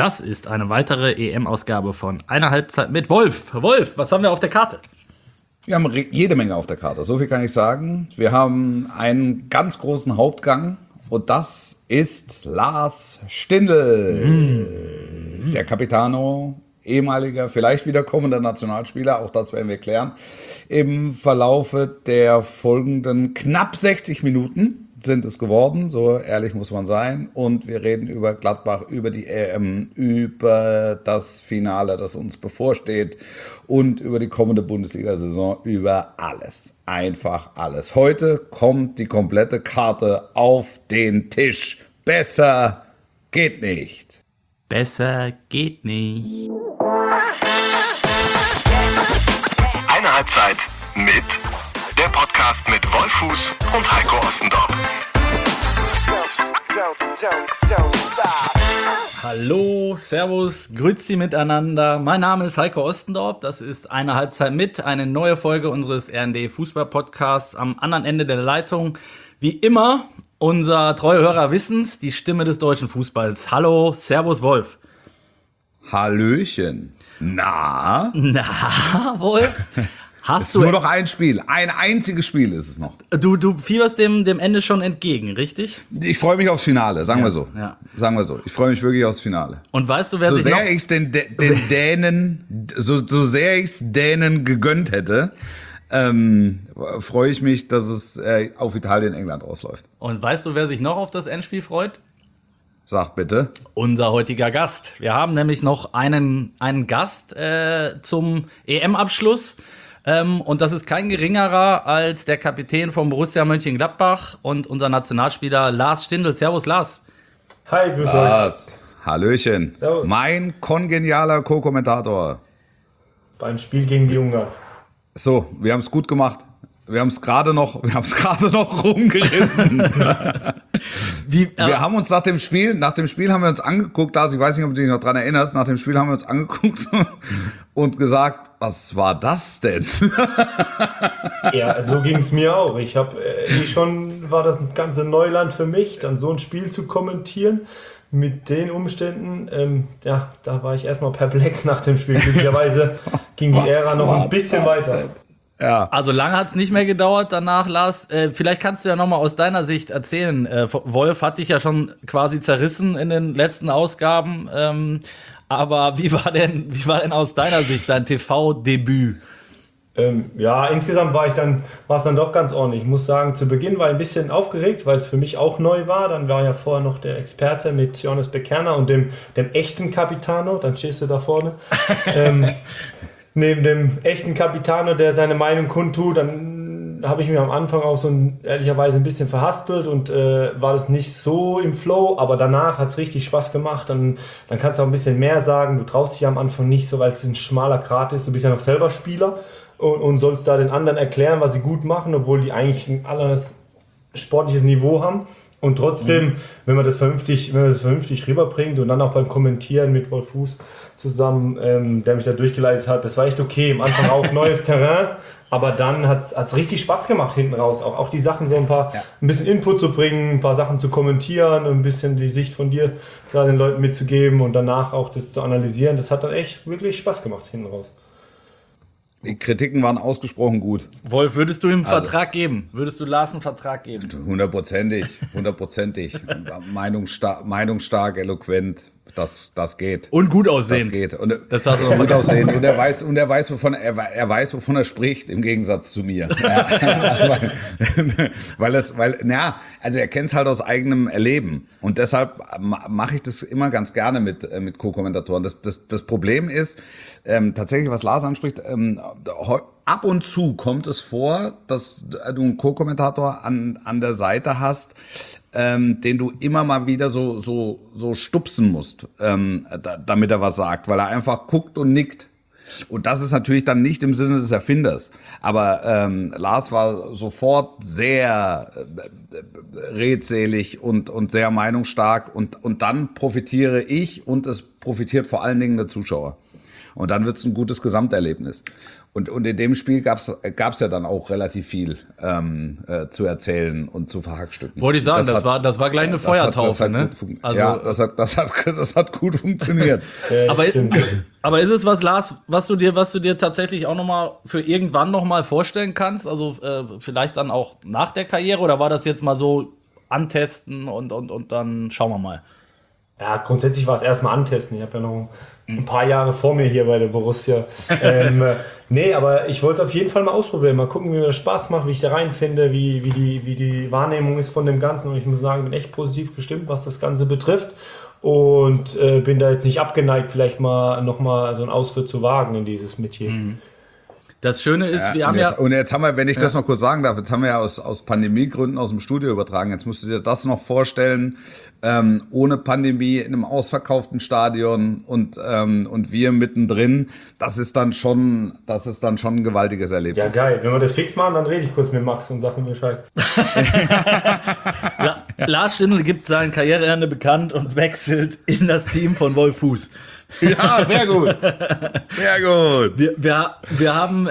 Das ist eine weitere EM-Ausgabe von Eine Halbzeit mit Wolf. Wolf, was haben wir auf der Karte? Wir haben jede Menge auf der Karte, so viel kann ich sagen. Wir haben einen ganz großen Hauptgang und das ist Lars Stindl, der Capitano, ehemaliger, vielleicht wiederkommender Nationalspieler, auch das werden wir klären. Im Verlaufe der folgenden knapp 60 Minuten sind es geworden, so ehrlich muss man sein. Und wir reden über Gladbach, über die EM, über das Finale, das uns bevorsteht und über die kommende Bundesliga-Saison, über alles. Einfach alles. Heute kommt die komplette Karte auf den Tisch. Besser geht nicht. Besser geht nicht. Eine Halbzeit mit der Podcast mit Wolf Fuß und Heiko Ostendorf. Hallo, Servus, Grüezi miteinander. Mein Name ist Heiko Ostendorf. Das ist Eine Halbzeit mit, eine neue Folge unseres RND Fußball Podcasts. Am anderen Ende der Leitung, wie immer, unser treue Hörer wissen's, die Stimme des deutschen Fußballs. Hallo, Servus, Wolf. Hallöchen. Na, Wolf? es ist nur noch ein Spiel. Ein einziges Spiel ist es noch. Du fieberst dem Ende schon entgegen, richtig? Ich freue mich aufs Finale, sagen wir so. Ja. Sagen wir so. Ich freue mich wirklich aufs Finale. Und weißt du, wer So sich noch... sehr ich es den Dänen, so sehr ich es Dänen gegönnt hätte, freue ich mich, dass es auf Italien-England ausläuft. Und weißt du, wer sich noch auf das Endspiel freut? Sag bitte. Unser heutiger Gast. Wir haben nämlich noch einen Gast zum EM-Abschluss. Und das ist kein geringerer als der Kapitän von Borussia Mönchengladbach und unser Nationalspieler Lars Stindl. Servus, Lars. Hi, grüß euch. Lars. Hallöchen. Servus. Mein kongenialer Co-Kommentator. Beim Spiel gegen die Ungarn. So, wir haben es gut gemacht. Wir haben es gerade noch rumgerissen. Wir haben uns nach dem Spiel haben wir uns angeguckt, Lars, ich weiß nicht, ob du dich noch dran erinnerst, nach dem Spiel haben wir uns angeguckt und gesagt, was war das denn? Ja, so ging es mir auch. Ich habe war das ein ganze Neuland für mich, dann so ein Spiel zu kommentieren mit den Umständen. Da war ich erstmal perplex nach dem Spiel. Glücklicherweise ging die Ära noch ein bisschen weiter. Denn? Ja. Also lange hat es nicht mehr gedauert danach, Lars. Vielleicht kannst du ja nochmal aus deiner Sicht erzählen. Wolf hat dich ja schon quasi zerrissen in den letzten Ausgaben. Aber wie war denn aus deiner Sicht dein TV-Debüt? Insgesamt war es dann doch ganz ordentlich. Ich muss sagen, zu Beginn war ich ein bisschen aufgeregt, weil es für mich auch neu war. Dann war ja vorher noch der Experte mit Johannes Bekerner und dem echten Capitano. Dann stehst du da vorne. Neben dem echten Capitano, der seine Meinung kundtut, dann habe ich mich am Anfang auch ehrlicherweise ein bisschen verhaspelt und war das nicht so im Flow, aber danach hat es richtig Spaß gemacht. Dann kannst du auch ein bisschen mehr sagen. Du traust dich am Anfang nicht so, weil es ein schmaler Grat ist. Du bist ja noch selber Spieler und sollst da den anderen erklären, was sie gut machen, obwohl die eigentlich ein anderes sportliches Niveau haben. Und trotzdem, wenn man das vernünftig rüberbringt und dann auch beim Kommentieren mit Wolf Fuß zusammen, der mich da durchgeleitet hat, das war echt okay. Am Anfang auch neues Terrain, aber dann hat's richtig Spaß gemacht hinten raus. Auch die Sachen so ein bisschen Input zu bringen, ein paar Sachen zu kommentieren, ein bisschen die Sicht von dir da den Leuten mitzugeben und danach auch das zu analysieren. Das hat dann echt wirklich Spaß gemacht hinten raus. Die Kritiken waren ausgesprochen gut. Wolf, würdest du ihm einen Vertrag geben? Würdest du Lars einen Vertrag geben? 100%. Meinungsstark, eloquent. Das geht. Und gut aussehen. Das geht. Und Das hast du noch gut vergessen. aussehen. Und er weiß, wovon er spricht, im Gegensatz zu mir. Ja. Also er kennt es halt aus eigenem Erleben. Und deshalb mache ich das immer ganz gerne mit Co-Kommentatoren. Das Problem ist, tatsächlich, was Lars anspricht, ab und zu kommt es vor, dass du einen Co-Kommentator an der Seite hast, den du immer mal wieder so stupsen musst, damit er was sagt, weil er einfach guckt und nickt. Und das ist natürlich dann nicht im Sinne des Erfinders. Aber Lars war sofort sehr redselig und sehr meinungsstark. Und dann profitiere ich und es profitiert vor allen Dingen der Zuschauer. Und dann wird es ein gutes Gesamterlebnis. Und in dem Spiel gab's ja dann auch relativ viel zu erzählen und zu verhackstücken. Wollte ich sagen, das war gleich eine Feuertaufe, ne? Das hat gut funktioniert. Aber ist es was, Lars, was du dir tatsächlich auch nochmal für irgendwann nochmal vorstellen kannst? Also vielleicht dann auch nach der Karriere, oder war das jetzt mal so antesten und dann schauen wir mal? Ja, grundsätzlich war es erstmal antesten. Ich habe ja noch ein paar Jahre vor mir hier bei der Borussia. Nee, aber ich wollte es auf jeden Fall mal ausprobieren. Mal gucken, wie mir das Spaß macht, wie ich da reinfinde, wie die Wahrnehmung ist von dem Ganzen. Und ich muss sagen, bin echt positiv gestimmt, was das Ganze betrifft. Und bin da jetzt nicht abgeneigt, vielleicht nochmal so einen Ausritt zu wagen in dieses Metier. Mhm. Das Schöne ist, wir haben Und jetzt haben wir, wenn ich das noch kurz sagen darf, jetzt haben wir ja aus Pandemiegründen aus dem Studio übertragen. Jetzt musst du dir das noch vorstellen, ohne Pandemie in einem ausverkauften Stadion und wir mittendrin. Das ist dann schon ein gewaltiges Erlebnis. Ja, geil. Wenn wir das fix machen, dann rede ich kurz mit Max und sage ihm Bescheid. Lars Stindl gibt sein Karriereende bekannt und wechselt in das Team von Wolf Fuß. Ja, sehr gut. Sehr gut. Wir haben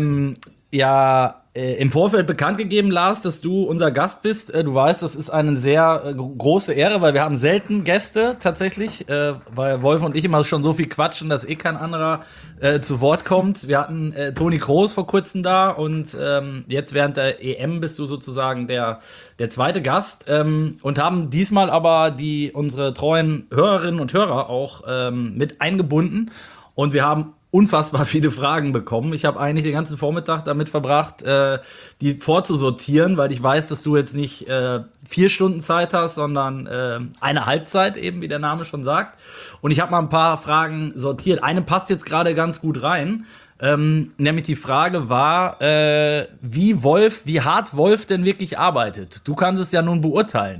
im Vorfeld bekannt gegeben, Lars, dass du unser Gast bist. Du weißt, das ist eine sehr große Ehre, weil wir haben selten Gäste tatsächlich, weil Wolf und ich immer schon so viel quatschen, dass kein anderer zu Wort kommt. Wir hatten Toni Kroos vor kurzem da und jetzt während der EM bist du sozusagen der zweite Gast und haben diesmal aber unsere treuen Hörerinnen und Hörer auch mit eingebunden und wir haben unfassbar viele Fragen bekommen. Ich habe eigentlich den ganzen Vormittag damit verbracht, die vorzusortieren, weil ich weiß, dass du jetzt nicht 4 Stunden Zeit hast, sondern eine Halbzeit, eben wie der Name schon sagt. Und ich habe mal ein paar Fragen sortiert. Eine passt jetzt gerade ganz gut rein. Nämlich die Frage war, wie hart Wolf denn wirklich arbeitet. Du kannst es ja nun beurteilen.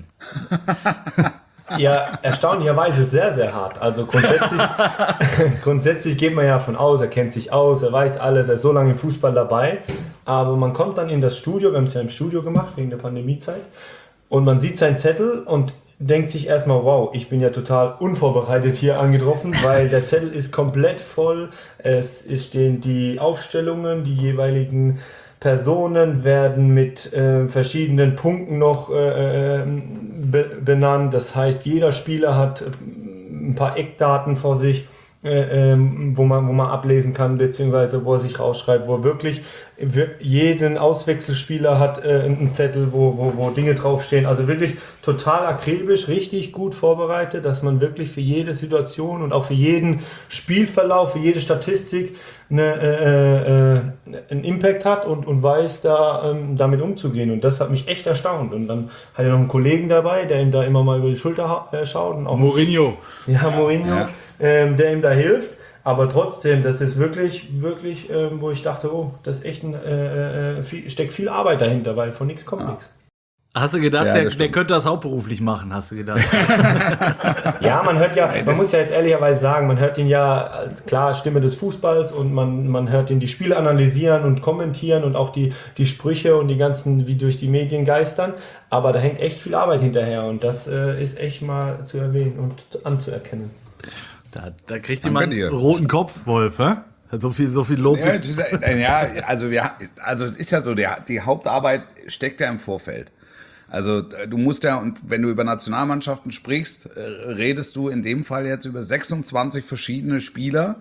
Ja, erstaunlicherweise sehr, sehr hart. Also grundsätzlich geht man ja von aus, er kennt sich aus, er weiß alles, er ist so lange im Fußball dabei. Aber man kommt dann in das Studio, wir haben es ja im Studio gemacht, wegen der Pandemiezeit, und man sieht seinen Zettel und denkt sich erstmal, wow, ich bin ja total unvorbereitet hier angetroffen, weil der Zettel ist komplett voll, es stehen die Aufstellungen, die jeweiligen Personen werden mit verschiedenen Punkten noch benannt. Das heißt, jeder Spieler hat ein paar Eckdaten vor sich, wo man ablesen kann, beziehungsweise wo er sich rausschreibt, wo wirklich jeden Auswechselspieler hat einen Zettel, wo Dinge draufstehen. Also wirklich total akribisch, richtig gut vorbereitet, dass man wirklich für jede Situation und auch für jeden Spielverlauf, für jede Statistik einen Impact hat und weiß, damit umzugehen. Und das hat mich echt erstaunt. Und dann hat er noch einen Kollegen dabei, der ihm da immer mal über die Schulter schaut. Und auch Mourinho. Ja, Mourinho, ja. Der ihm da hilft. Aber trotzdem, das ist wirklich, wo ich dachte, oh, das ist echt steckt viel Arbeit dahinter, weil von nichts kommt nichts. Hast du gedacht, der könnte das hauptberuflich machen, hast du gedacht? Ja, man muss ja jetzt ehrlicherweise sagen, man hört ihn ja als klar Stimme des Fußballs und man hört ihn die Spiele analysieren und kommentieren und auch die Sprüche und die ganzen, wie durch die Medien geistern. Aber da hängt echt viel Arbeit hinterher und das ist echt mal zu erwähnen und anzuerkennen. Da kriegt jemand einen roten Kopf, Wolf, hä? So viel Lob. Also es ist ja so, die Hauptarbeit steckt ja im Vorfeld. Also du musst ja, und wenn du über Nationalmannschaften sprichst, redest du in dem Fall jetzt über 26 verschiedene Spieler,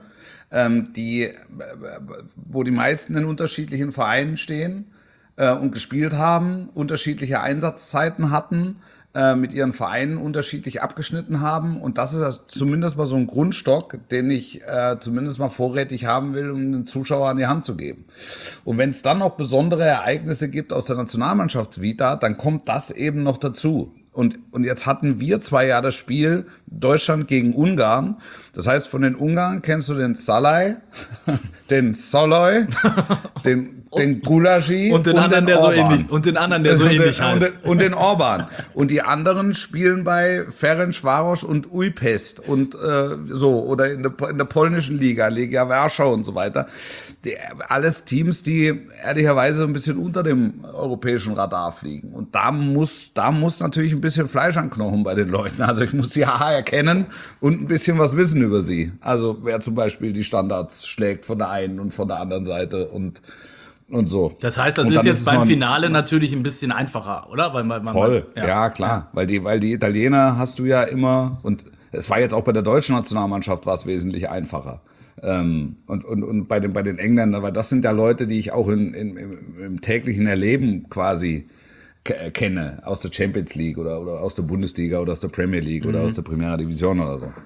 wo die meisten in unterschiedlichen Vereinen stehen und gespielt haben, unterschiedliche Einsatzzeiten hatten, mit ihren Vereinen unterschiedlich abgeschnitten haben. Und das ist also zumindest mal so ein Grundstock, den ich zumindest mal vorrätig haben will, um den Zuschauer an die Hand zu geben. Und wenn es dann noch besondere Ereignisse gibt aus der Nationalmannschaftsvita, dann kommt das eben noch dazu. Und jetzt hatten wir 2 Jahre das Spiel Deutschland gegen Ungarn. Das heißt, von den Ungarn kennst du den Szalai, den Szalai, den den Gulaschi und den anderen, der so ähnlich, und den anderen, der so ähnlich heißt. Und den Orban. Und die anderen spielen bei Ferencvaros und Újpest und oder in der polnischen Liga, Legia Warschau und so weiter. Alles Teams, die ehrlicherweise ein bisschen unter dem europäischen Radar fliegen. Und da muss natürlich ein bisschen Fleisch an Knochen bei den Leuten. Also ich muss die Haare erkennen und ein bisschen was wissen über sie. Also wer zum Beispiel die Standards schlägt von der einen und von der anderen Seite und so. Das heißt, das ist jetzt beim Finale natürlich ein bisschen einfacher, oder? Voll, ja klar. Weil die Italiener hast du ja immer, und es war jetzt auch bei der deutschen Nationalmannschaft war es wesentlich einfacher. Und bei den Engländern, weil das sind ja Leute, die ich auch im täglichen Erleben quasi kenne, aus der Champions League oder aus der Bundesliga oder aus der Premier League oder aus der Primera Division oder so.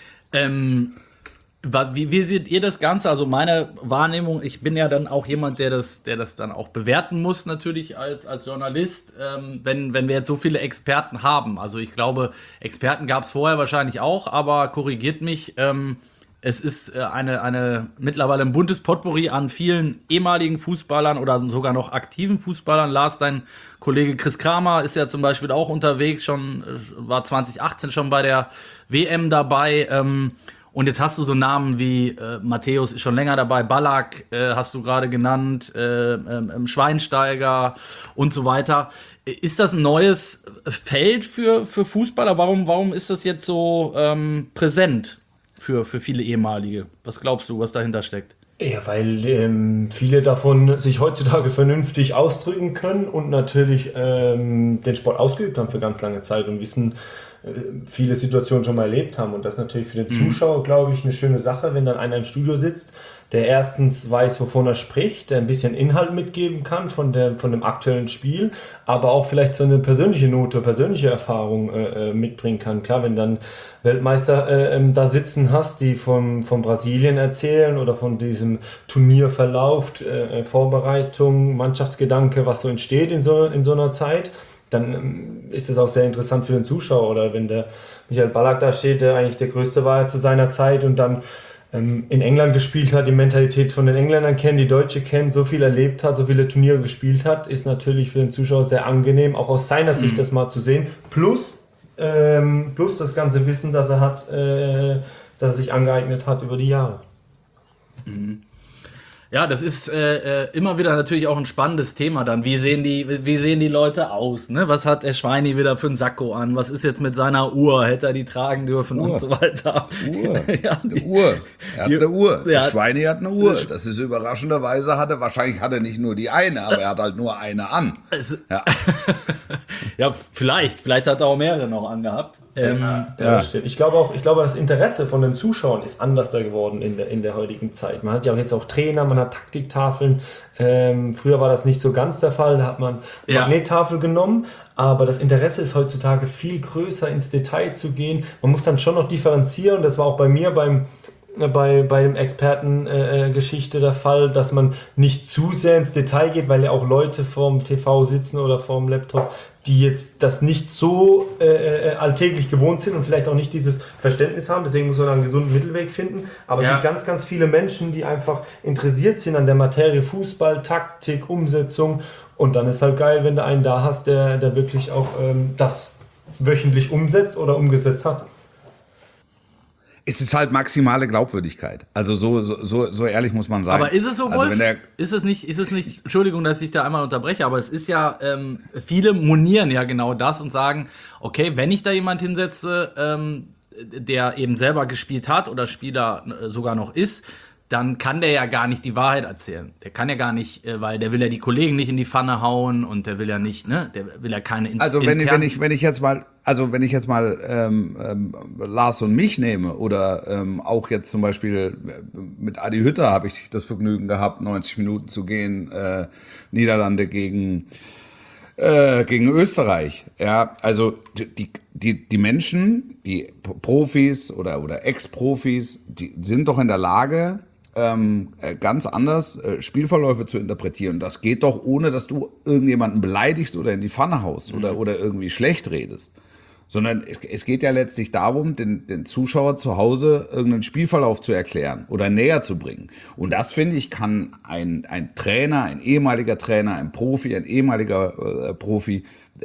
Wie seht ihr das Ganze? Also meine Wahrnehmung, ich bin ja dann auch jemand, der das dann auch bewerten muss, natürlich als Journalist, wenn wir jetzt so viele Experten haben. Also ich glaube, Experten gab es vorher wahrscheinlich auch, aber korrigiert mich, es ist mittlerweile ein buntes Potpourri an vielen ehemaligen Fußballern oder sogar noch aktiven Fußballern. Lars, dein Kollege Chris Kramer ist ja zum Beispiel auch unterwegs, war 2018 schon bei der WM dabei. Und jetzt hast du so Namen wie Matthäus ist schon länger dabei, Ballack hast du gerade genannt, Schweinsteiger und so weiter. Ist das ein neues Feld für Fußballer? Warum ist das jetzt so präsent für viele ehemalige? Was glaubst du, was dahinter steckt? Ja, weil viele davon sich heutzutage vernünftig ausdrücken können und natürlich den Sport ausgeübt haben für ganz lange Zeit und wissen, viele Situationen schon mal erlebt haben. Und das ist natürlich für den Zuschauer, glaube ich, eine schöne Sache, wenn dann einer im Studio sitzt, der erstens weiß, wovon er spricht, der ein bisschen Inhalt mitgeben kann von dem aktuellen Spiel, aber auch vielleicht so eine persönliche Note, persönliche Erfahrung mitbringen kann. Klar, wenn dann Weltmeister da sitzen hast, die von Brasilien erzählen oder von diesem Turnierverlauf, Vorbereitung, Mannschaftsgedanke, was so entsteht in so einer Zeit, dann ist es auch sehr interessant für den Zuschauer. Oder wenn der Michael Ballack da steht, der eigentlich der Größte war zu seiner Zeit und dann in England gespielt hat, die Mentalität von den Engländern kennt, die Deutsche kennt, so viel erlebt hat, so viele Turniere gespielt hat, ist natürlich für den Zuschauer sehr angenehm, auch aus seiner Sicht das mal zu sehen. Plus das ganze Wissen, das er hat, das er sich angeeignet hat über die Jahre. Ja, das ist immer wieder natürlich auch ein spannendes Thema dann. Wie sehen die Leute aus? Ne? Was hat der Schweini wieder für einen Sakko an? Was ist jetzt mit seiner Uhr? Hätte er die tragen dürfen und so weiter? Uhr. Ja, eine Uhr. Er hat eine Uhr. Ja. Der Schweini hat eine Uhr. Das ist überraschenderweise wahrscheinlich hat er nicht nur die eine, aber er hat halt nur eine an. Ja, ja vielleicht hat er auch mehrere noch angehabt. Ja, stimmt. Ich glaube, das Interesse von den Zuschauern ist anders da geworden in der heutigen Zeit. Man hat ja auch jetzt auch Trainer, man hat Taktiktafeln. Früher war das nicht so ganz der Fall, da hat man Magnettafel genommen, aber das Interesse ist heutzutage viel größer, ins Detail zu gehen. Man muss dann schon noch differenzieren, das war auch bei mir bei dem Expertengeschichte der Fall, dass man nicht zu sehr ins Detail geht, weil ja auch Leute vorm TV sitzen oder vorm Laptop, die jetzt das nicht so alltäglich gewohnt sind und vielleicht auch nicht dieses Verständnis haben. Deswegen muss man einen gesunden Mittelweg finden. Aber es sind ganz, ganz viele Menschen, die einfach interessiert sind an der Materie Fußball, Taktik, Umsetzung. Und dann ist halt geil, wenn du einen da hast, der wirklich auch das wöchentlich umsetzt oder umgesetzt hat. Es ist halt maximale Glaubwürdigkeit. Also so ehrlich muss man sein. Aber ist es so, Wolf? Also ist es nicht, Entschuldigung, dass ich da einmal unterbreche, aber es ist ja, viele monieren ja genau das und sagen, okay, wenn ich da jemand hinsetze, der eben selber gespielt hat oder Spieler sogar noch ist, dann kann der ja gar nicht die Wahrheit erzählen. Der kann ja gar nicht, weil der will ja die Kollegen nicht in die Pfanne hauen und der will ja nicht, ne, der will ja keine Also wenn ich jetzt mal Lars und mich nehme oder auch jetzt zum Beispiel mit Adi Hütter habe ich das Vergnügen gehabt, 90 Minuten zu gehen, Niederlande gegen Österreich. Ja, also die Menschen, die Profis oder Ex-Profis, die sind doch in der Lage, ganz anders Spielverläufe zu interpretieren. Das geht doch, ohne dass du irgendjemanden beleidigst oder in die Pfanne haust oder irgendwie schlecht redest. Sondern es geht ja letztlich darum, den Zuschauer zu Hause irgendeinen Spielverlauf zu erklären oder näher zu bringen. Und das, finde ich, kann ein Trainer, ein ehemaliger Trainer, ein Profi, ein ehemaliger Profi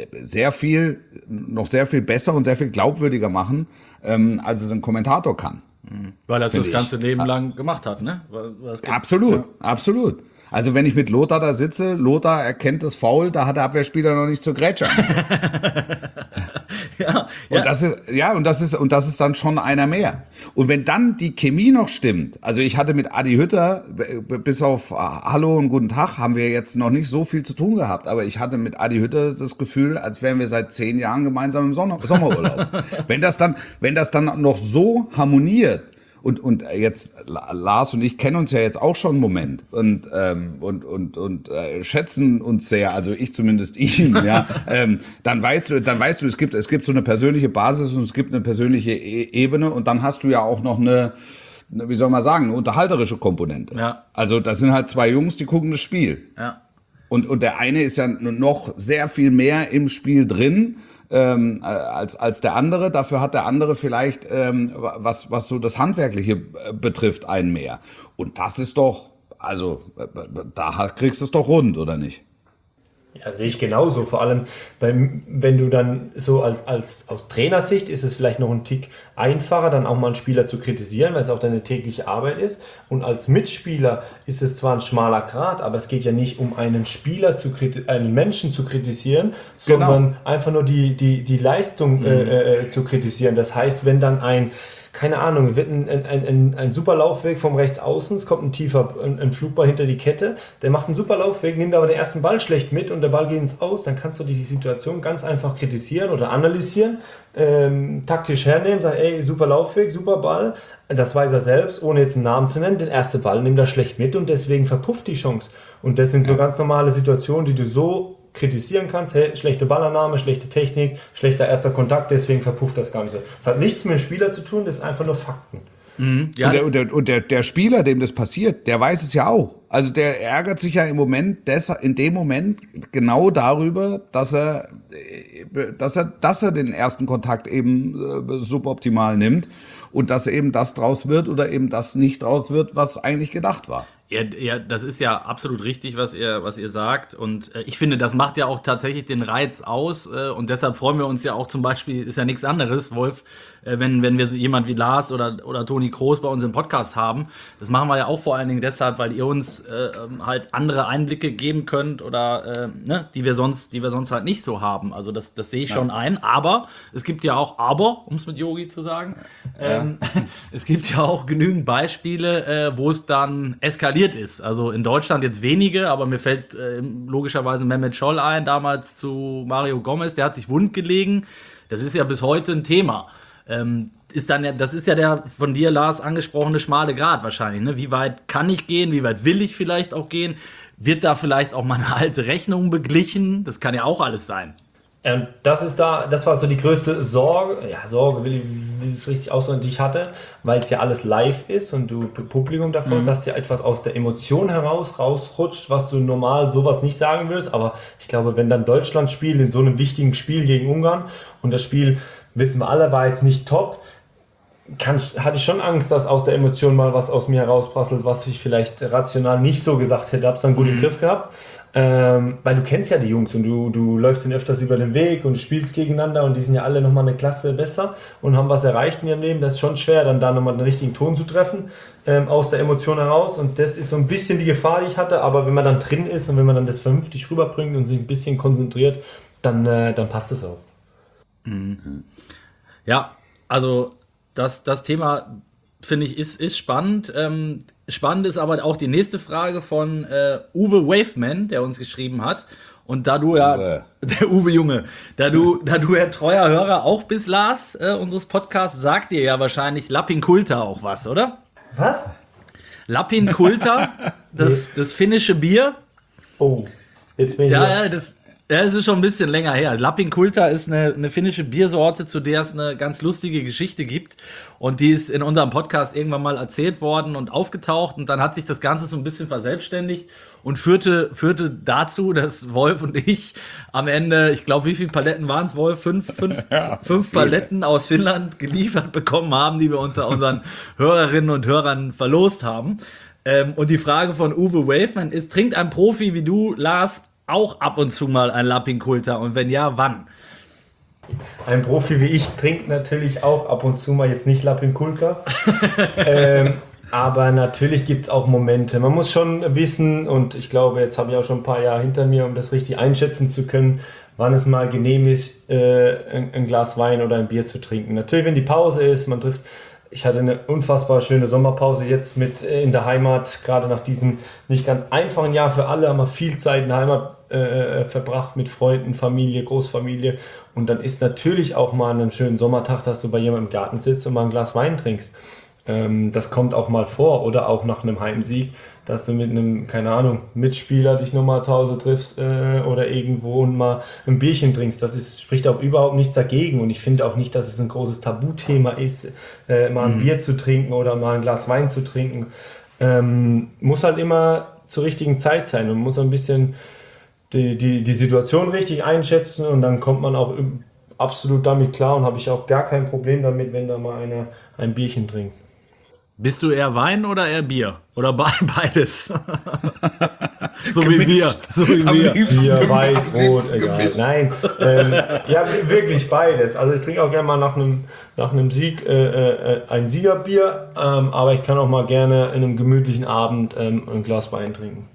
noch sehr viel besser und sehr viel glaubwürdiger machen, als es ein Kommentator kann. Weil er das ganze Leben lang gemacht hat, ne? Absolut, absolut. Also wenn ich mit Lothar da sitze, Lothar erkennt das Foul, da hat der Abwehrspieler noch nicht zur Grätsche angesetzt. Und das ist dann schon einer mehr. Und wenn dann die Chemie noch stimmt, also ich hatte mit Adi Hütter, bis auf Hallo und guten Tag, haben wir jetzt noch nicht so viel zu tun gehabt, aber ich hatte mit Adi Hütter das Gefühl, als wären wir seit 10 Jahren gemeinsam im Sommerurlaub. Wenn das dann noch so harmoniert, und jetzt, Lars und ich kennen uns ja jetzt auch schon einen Moment und schätzen uns sehr, also ich zumindest ihn, ja, dann weißt du, es gibt so eine persönliche Basis und es gibt eine persönliche Ebene und dann hast du ja auch noch eine unterhalterische Komponente. Ja. Also das sind halt 2 Jungs, die gucken das Spiel. Ja. Und der eine ist ja noch sehr viel mehr im Spiel drin, als der andere. Dafür hat der andere vielleicht, was so das Handwerkliche betrifft, einen mehr. Und das ist doch, also da kriegst du es doch rund, oder nicht? Ja, sehe ich genauso. Vor allem, wenn du dann so aus Trainersicht ist es vielleicht noch ein Tick einfacher, dann auch mal einen Spieler zu kritisieren, weil es auch deine tägliche Arbeit ist. Und als Mitspieler ist es zwar ein schmaler Grat, aber es geht ja nicht um einen Spieler einen Menschen zu kritisieren, sondern einfach nur die Leistung zu kritisieren. Das heißt, wenn dann keine Ahnung, wird ein super Laufweg vom Rechtsaußen, es kommt ein Flugball hinter die Kette, der macht einen super Laufweg, nimmt aber den ersten Ball schlecht mit und der Ball geht ins Aus, dann kannst du die Situation ganz einfach kritisieren oder analysieren, taktisch hernehmen, sagen, ey, super Laufweg, super Ball, das weiß er selbst, ohne jetzt einen Namen zu nennen, den ersten Ball nimmt er schlecht mit und deswegen verpufft die Chance. Und das sind so ganz normale Situationen, die du so kritisieren kannst, hey, schlechte Ballannahme, schlechte Technik, schlechter erster Kontakt, deswegen verpufft das Ganze. Das hat nichts mit dem Spieler zu tun, das ist einfach nur Fakten. Mhm, ja. Und der Spieler, dem das passiert, der weiß es ja auch. Also der ärgert sich ja in dem Moment genau darüber, dass er den ersten Kontakt eben suboptimal nimmt und dass eben das draus wird oder eben das nicht draus wird, was eigentlich gedacht war. Ja, das ist ja absolut richtig, was ihr sagt. Und ich finde, das macht ja auch tatsächlich den Reiz aus. Und deshalb freuen wir uns ja auch zum Beispiel, ist ja nichts anderes, Wolf, wenn wir jemand wie Lars oder Toni Kroos bei uns im Podcast haben. Das machen wir ja auch vor allen Dingen deshalb, weil ihr uns halt andere Einblicke geben könnt oder die wir sonst halt nicht so haben. Also das sehe ich schon ein. Aber es gibt ja auch, um es mit Yogi zu sagen, es gibt ja auch genügend Beispiele, wo es dann eskaliert ist. Also in Deutschland jetzt wenige, aber mir fällt logischerweise Mehmet Scholl ein, damals zu Mario Gomez, der hat sich wund gelegen. Das ist ja bis heute ein Thema. Das ist ja der von dir, Lars, angesprochene schmale Grat wahrscheinlich. Ne? Wie weit kann ich gehen? Wie weit will ich vielleicht auch gehen? Wird da vielleicht auch mal eine alte Rechnung beglichen? Das kann ja auch alles sein. Das war so die größte Sorge, will ich es richtig ausdrücken, die ich hatte, weil es ja alles live ist und du Publikum davor, dass ja etwas aus der Emotion rausrutscht, was du normal sowas nicht sagen würdest. Aber ich glaube, wenn dann Deutschland spielt in so einem wichtigen Spiel gegen Ungarn und das Spiel, wissen wir alle, war jetzt nicht top, hatte ich schon Angst, dass aus der Emotion mal was aus mir herausprasselt, was ich vielleicht rational nicht so gesagt hätte. Hab's dann gut im Griff gehabt. Weil du kennst ja die Jungs und du läufst ihnen öfters über den Weg und spielst gegeneinander und die sind ja alle nochmal eine Klasse besser und haben was erreicht in ihrem Leben. Das ist schon schwer, dann da nochmal den richtigen Ton zu treffen, aus der Emotion heraus. Und das ist so ein bisschen die Gefahr, die ich hatte. Aber wenn man dann drin ist und wenn man dann das vernünftig rüberbringt und sich ein bisschen konzentriert, dann passt es auch. Mhm. Ja, also das Thema, finde ich, ist spannend. Spannend ist aber auch die nächste Frage von Uwe Waveman, der uns geschrieben hat. Und da du der Uwe Junge, da du ja treuer Hörer auch bist, Lars, unseres Podcasts, sagt dir ja wahrscheinlich Lapin Kulta auch was, oder? Was? Lapin Kulta, das finnische Bier. Oh, jetzt bin ich Ja, es ist schon ein bisschen länger her. Lappinkulta ist eine finnische Biersorte, zu der es eine ganz lustige Geschichte gibt. Und die ist in unserem Podcast irgendwann mal erzählt worden und aufgetaucht. Und dann hat sich das Ganze so ein bisschen verselbstständigt und führte dazu, dass Wolf und ich am Ende, ich glaube, wie viele Paletten waren es, Wolf? Fünf Paletten aus Finnland geliefert bekommen haben, die wir unter unseren Hörerinnen und Hörern verlost haben. Und die Frage von Uwe Waveman ist, trinkt ein Profi wie du, Lars, auch ab und zu mal ein Lappinkulta? Und wenn ja, wann? Ein Profi wie ich trinkt natürlich auch ab und zu mal, jetzt nicht Lappinkulta. Aber natürlich gibt es auch Momente. Man muss schon wissen, und ich glaube, jetzt habe ich auch schon ein paar Jahre hinter mir, um das richtig einschätzen zu können, wann es mal genehm ist, ein Glas Wein oder ein Bier zu trinken. Natürlich, wenn die Pause ist, man trifft. Ich hatte eine unfassbar schöne Sommerpause jetzt mit in der Heimat, gerade nach diesem nicht ganz einfachen Jahr für alle, haben wir viel Zeit in der Heimat verbracht mit Freunden, Familie, Großfamilie. Und dann ist natürlich auch mal einen schönen Sommertag, dass du bei jemandem im Garten sitzt und mal ein Glas Wein trinkst. Das kommt auch mal vor, oder auch nach einem Heimsieg, dass du mit einem, keine Ahnung, Mitspieler dich nochmal zu Hause triffst oder irgendwo und mal ein Bierchen trinkst. Spricht auch überhaupt nichts dagegen, und ich finde auch nicht, dass es ein großes Tabuthema ist, mal ein Bier zu trinken oder mal ein Glas Wein zu trinken. Muss halt immer zur richtigen Zeit sein und muss ein bisschen die Situation richtig einschätzen, und dann kommt man auch absolut damit klar, und habe ich auch gar kein Problem damit, wenn da mal einer ein Bierchen trinkt. Bist du eher Wein oder eher Bier? Oder beides? So wie wir. Bier, weiß, rot, egal. Nein, ja, wirklich beides. Also ich trinke auch gerne mal nach einem Sieg ein Siegerbier, aber ich kann auch mal gerne in einem gemütlichen Abend ein Glas Wein trinken.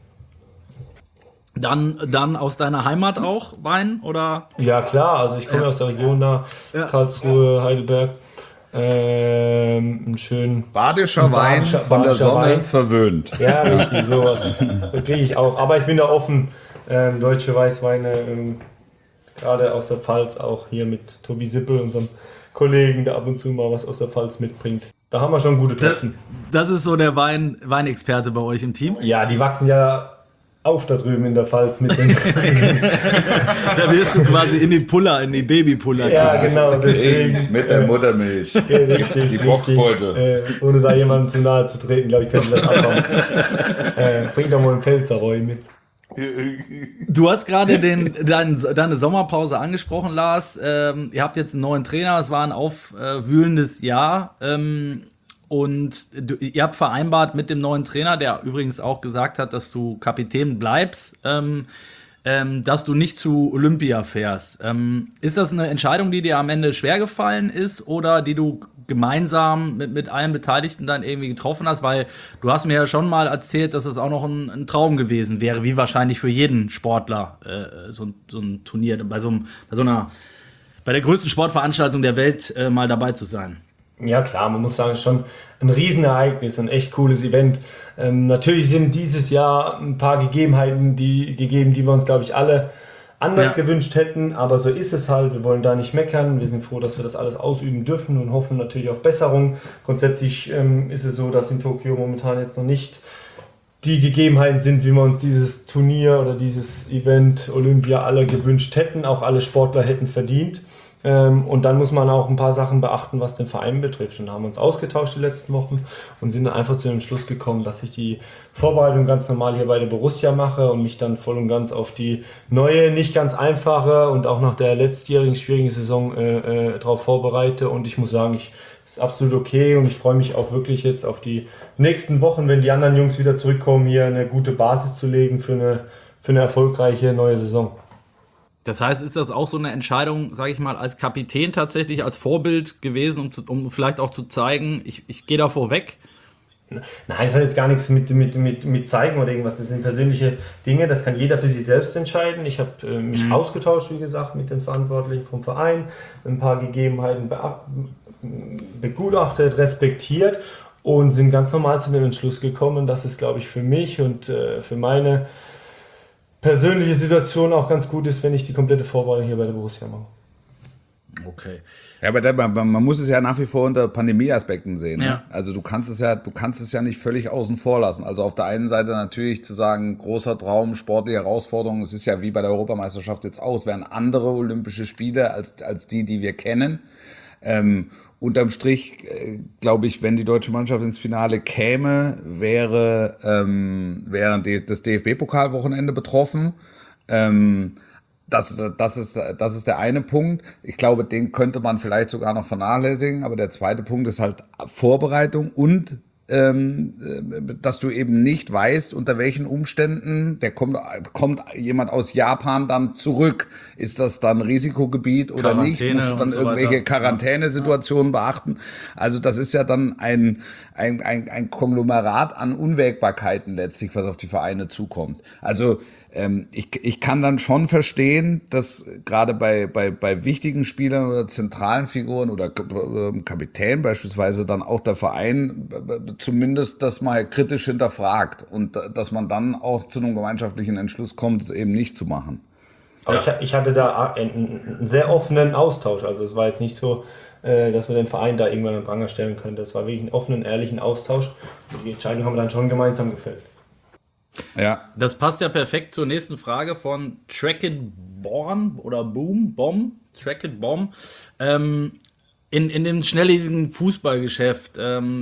Dann aus deiner Heimat auch Wein, oder? Ja klar, also ich komme aus der Region da, Karlsruhe, Heidelberg. Einen schönen Badischer Wein von der Sonne Wein. verwöhnt. Ja, richtig, sowas. Das kriege ich auch. Aber ich bin da offen. Deutsche Weißweine, gerade aus der Pfalz, auch hier mit Tobi Sippel, unserem Kollegen, der ab und zu mal was aus der Pfalz mitbringt. Da haben wir schon gute Treffen. Das ist so der Weinexperte bei euch im Team? Ja, die wachsen ja auf da drüben in der Pfalz mit den. Da wirst du quasi in die Babypuller. Ja, genau, deswegen. Mit der Muttermilch. Richtig, die Boxbeute. Ohne da jemandem zu nahe zu treten, glaube ich, könnte das abhauen. Bring doch mal einen Pfälzerräu mit. Du hast gerade deine Sommerpause angesprochen, Lars. Ihr habt jetzt einen neuen Trainer, es war ein aufwühlendes Jahr. Und ihr habt vereinbart mit dem neuen Trainer, der übrigens auch gesagt hat, dass du Kapitän bleibst, dass du nicht zu Olympia fährst. Ist das eine Entscheidung, die dir am Ende schwer gefallen ist, oder die du gemeinsam mit allen Beteiligten dann irgendwie getroffen hast? Weil du hast mir ja schon mal erzählt, dass das auch noch ein Traum gewesen wäre, wie wahrscheinlich für jeden Sportler so ein Turnier, bei der größten Sportveranstaltung der Welt mal dabei zu sein. Ja klar, man muss sagen, schon ein Riesenereignis, ein echt cooles Event. Natürlich sind dieses Jahr ein paar Gegebenheiten gegeben, die wir uns, glaube ich, alle anders gewünscht hätten, aber so ist es halt. Wir wollen da nicht meckern, wir sind froh, dass wir das alles ausüben dürfen und hoffen natürlich auf Besserung. Grundsätzlich ist es so, dass in Tokio momentan jetzt noch nicht die Gegebenheiten sind, wie wir uns dieses Turnier oder dieses Event Olympia alle gewünscht hätten, auch alle Sportler hätten verdient. Und dann muss man auch ein paar Sachen beachten, was den Verein betrifft. Und da haben wir uns ausgetauscht die letzten Wochen und sind dann einfach zu dem Schluss gekommen, dass ich die Vorbereitung ganz normal hier bei der Borussia mache und mich dann voll und ganz auf die neue, nicht ganz einfache und auch nach der letztjährigen schwierigen Saison darauf vorbereite. Und ich muss sagen, es ist absolut okay, und ich freue mich auch wirklich jetzt auf die nächsten Wochen, wenn die anderen Jungs wieder zurückkommen, hier eine gute Basis zu legen für eine erfolgreiche neue Saison. Das heißt, ist das auch so eine Entscheidung, sage ich mal, als Kapitän tatsächlich, als Vorbild gewesen, um vielleicht auch zu zeigen, ich gehe da vorweg? Nein, das hat jetzt gar nichts mit Zeigen oder irgendwas. Das sind persönliche Dinge, das kann jeder für sich selbst entscheiden. Ich habe mich ausgetauscht, wie gesagt, mit den Verantwortlichen vom Verein, ein paar Gegebenheiten begutachtet, respektiert und sind ganz normal zu dem Entschluss gekommen, dass es, glaube ich, für mich und für meine persönliche Situation auch ganz gut ist, wenn ich die komplette Vorbereitung hier bei der Borussia mache. Okay. Ja, aber man muss es ja nach wie vor unter Pandemieaspekten sehen. Ja. Ne? Also du kannst es ja nicht völlig außen vor lassen. Also auf der einen Seite natürlich zu sagen, großer Traum, sportliche Herausforderung, es ist ja wie bei der Europameisterschaft jetzt auch, es wären andere Olympische Spiele als die wir kennen. Unterm Strich, glaube ich, wenn die deutsche Mannschaft ins Finale käme, wäre das DFB-Pokalwochenende betroffen. Das ist der eine Punkt. Ich glaube, den könnte man vielleicht sogar noch vernachlässigen. Aber der zweite Punkt ist halt Vorbereitung und dass du eben nicht weißt, unter welchen Umständen kommt jemand aus Japan dann zurück. Ist das dann Risikogebiet oder nicht? Musst du dann irgendwelche Quarantänesituationen beachten? Also das ist ja dann ein Konglomerat an Unwägbarkeiten letztlich, was auf die Vereine zukommt. Also ich kann dann schon verstehen, dass gerade bei wichtigen Spielern oder zentralen Figuren oder Kapitän beispielsweise dann auch der Verein zumindest das mal kritisch hinterfragt und dass man dann auch zu einem gemeinschaftlichen Entschluss kommt, es eben nicht zu machen. Aber ich hatte da einen sehr offenen Austausch. Also es war jetzt nicht so, dass wir den Verein da irgendwann an den Pranger stellen können. Das war wirklich einen offenen, ehrlichen Austausch. Die Entscheidung haben wir dann schon gemeinsam gefällt. Ja. Das passt ja perfekt zur nächsten Frage von Track It Bomb. In dem schnelllebigen Fußballgeschäft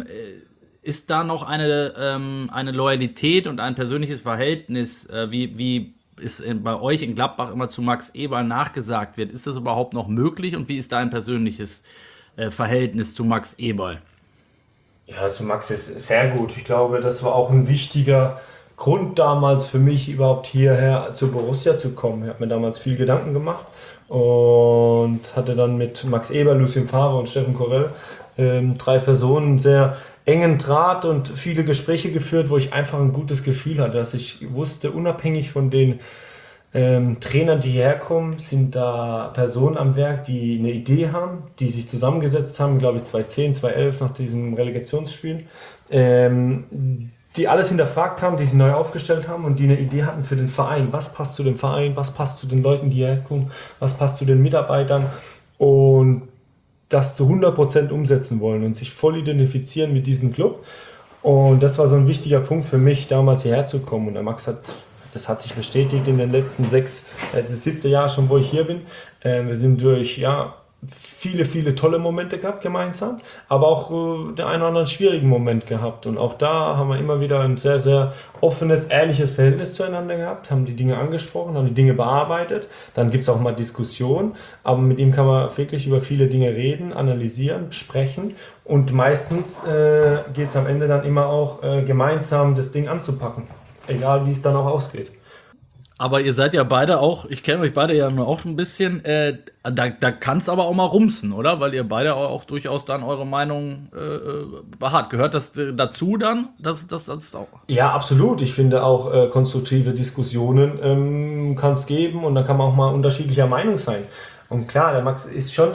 ist da noch eine Loyalität und ein persönliches Verhältnis, wie es bei euch in Gladbach immer zu Max Eberl nachgesagt wird. Ist das überhaupt noch möglich und wie ist dein persönliches Verhältnis zu Max Eberl? Ja, zu Max ist sehr gut. Ich glaube, das war auch ein wichtiger Grund damals für mich, überhaupt hierher zu Borussia zu kommen. Ich habe mir damals viel Gedanken gemacht und hatte dann mit Max Eberl, Lucien Favre und Steffen Korell 3 Personen sehr engen Draht und viele Gespräche geführt, wo ich einfach ein gutes Gefühl hatte, dass ich wusste, unabhängig von den Trainern, die hierher kommen, sind da Personen am Werk, die eine Idee haben, die sich zusammengesetzt haben, glaube ich 2010, 2011 nach diesem Relegationsspiel, die alles hinterfragt haben, die sie neu aufgestellt haben und die eine Idee hatten für den Verein. Was passt zu dem Verein, was passt zu den Leuten, die hierher kommen, was passt zu den Mitarbeitern und das zu 100% umsetzen wollen und sich voll identifizieren mit diesem Club. Und das war so ein wichtiger Punkt für mich, damals hierher zu kommen. Und der Max das hat sich bestätigt in den letzten 6, jetzt das 7. Jahr schon, wo ich hier bin. Wir sind durch viele tolle Momente gehabt gemeinsam, aber auch den einen oder anderen schwierigen Moment gehabt. Und auch da haben wir immer wieder ein sehr, sehr offenes, ehrliches Verhältnis zueinander gehabt, haben die Dinge angesprochen, haben die Dinge bearbeitet. Dann gibt es auch mal Diskussionen, aber mit ihm kann man wirklich über viele Dinge reden, analysieren, sprechen. Und meistens geht es am Ende dann immer auch gemeinsam das Ding anzupacken, egal wie es dann auch ausgeht. Aber ihr seid ja beide auch, ich kenne euch beide ja nur auch ein bisschen, da kann es aber auch mal rumsen, oder? Weil ihr beide auch durchaus dann eure Meinung beharrt. Gehört das dazu dann? Das auch? Ja, absolut. Ich finde auch konstruktive Diskussionen kann es geben und da kann man auch mal unterschiedlicher Meinung sein. Und klar, der Max ist schon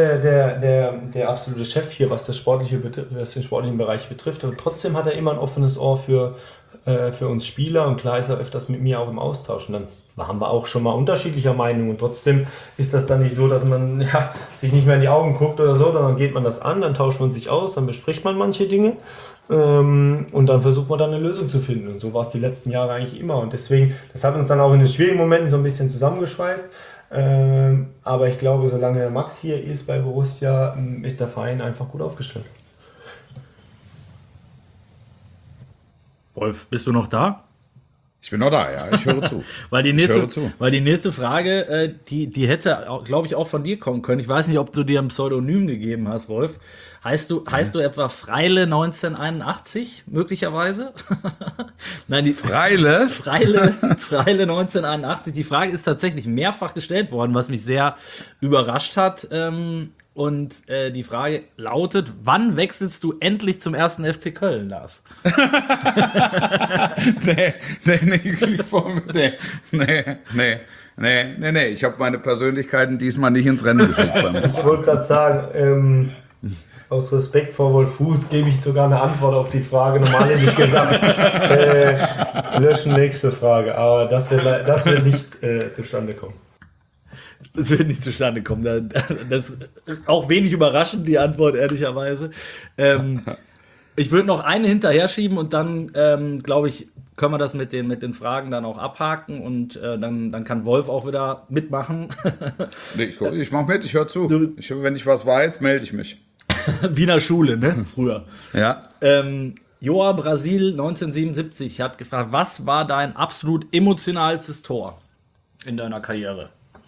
der absolute Chef hier, was den sportlichen Bereich betrifft. Und trotzdem hat er immer ein offenes Ohr für uns Spieler und klar ist er öfters mit mir auch im Austausch und dann waren wir auch schon mal unterschiedlicher Meinung und trotzdem ist das dann nicht so, dass man sich nicht mehr in die Augen guckt oder so, dann geht man das an, dann tauscht man sich aus, dann bespricht man manche Dinge und dann versucht man dann eine Lösung zu finden und so war es die letzten Jahre eigentlich immer und deswegen, das hat uns dann auch in den schwierigen Momenten so ein bisschen zusammengeschweißt, aber ich glaube, solange der Max hier ist bei Borussia, ist der Verein einfach gut aufgestellt. Wolf, bist du noch da? Ich bin noch da, ja. Ich höre zu. Weil die nächste Frage, die hätte, glaube ich, auch von dir kommen können. Ich weiß nicht, ob du dir ein Pseudonym gegeben hast, Wolf. Heißt du etwa Freile 1981 möglicherweise? Nein, Freile 1981. Die Frage ist tatsächlich mehrfach gestellt worden, was mich sehr überrascht hat. Und die Frage lautet, wann wechselst du endlich zum 1. FC Köln, Lars? Nee. Ich habe meine Persönlichkeiten diesmal nicht ins Rennen geschickt. Ich wollte gerade sagen, aus Respekt vor Wolf Fuß gebe ich sogar eine Antwort auf die Frage. Normal hätte ich gesagt, löschen, nächste Frage. Aber das wird nicht zustande kommen. Das wird nicht zustande kommen. Das ist auch wenig überraschend, die Antwort, ehrlicherweise. Ich würde noch eine hinterher schieben und dann, glaube ich, können wir das mit den Fragen dann auch abhaken und dann kann Wolf auch wieder mitmachen. Ich mache mit, ich höre zu. Wenn ich was weiß, melde ich mich. Wiener Schule, ne? Früher. Ja. Joa Brasil 1977 hat gefragt, was war dein absolut emotionalstes Tor in deiner Karriere?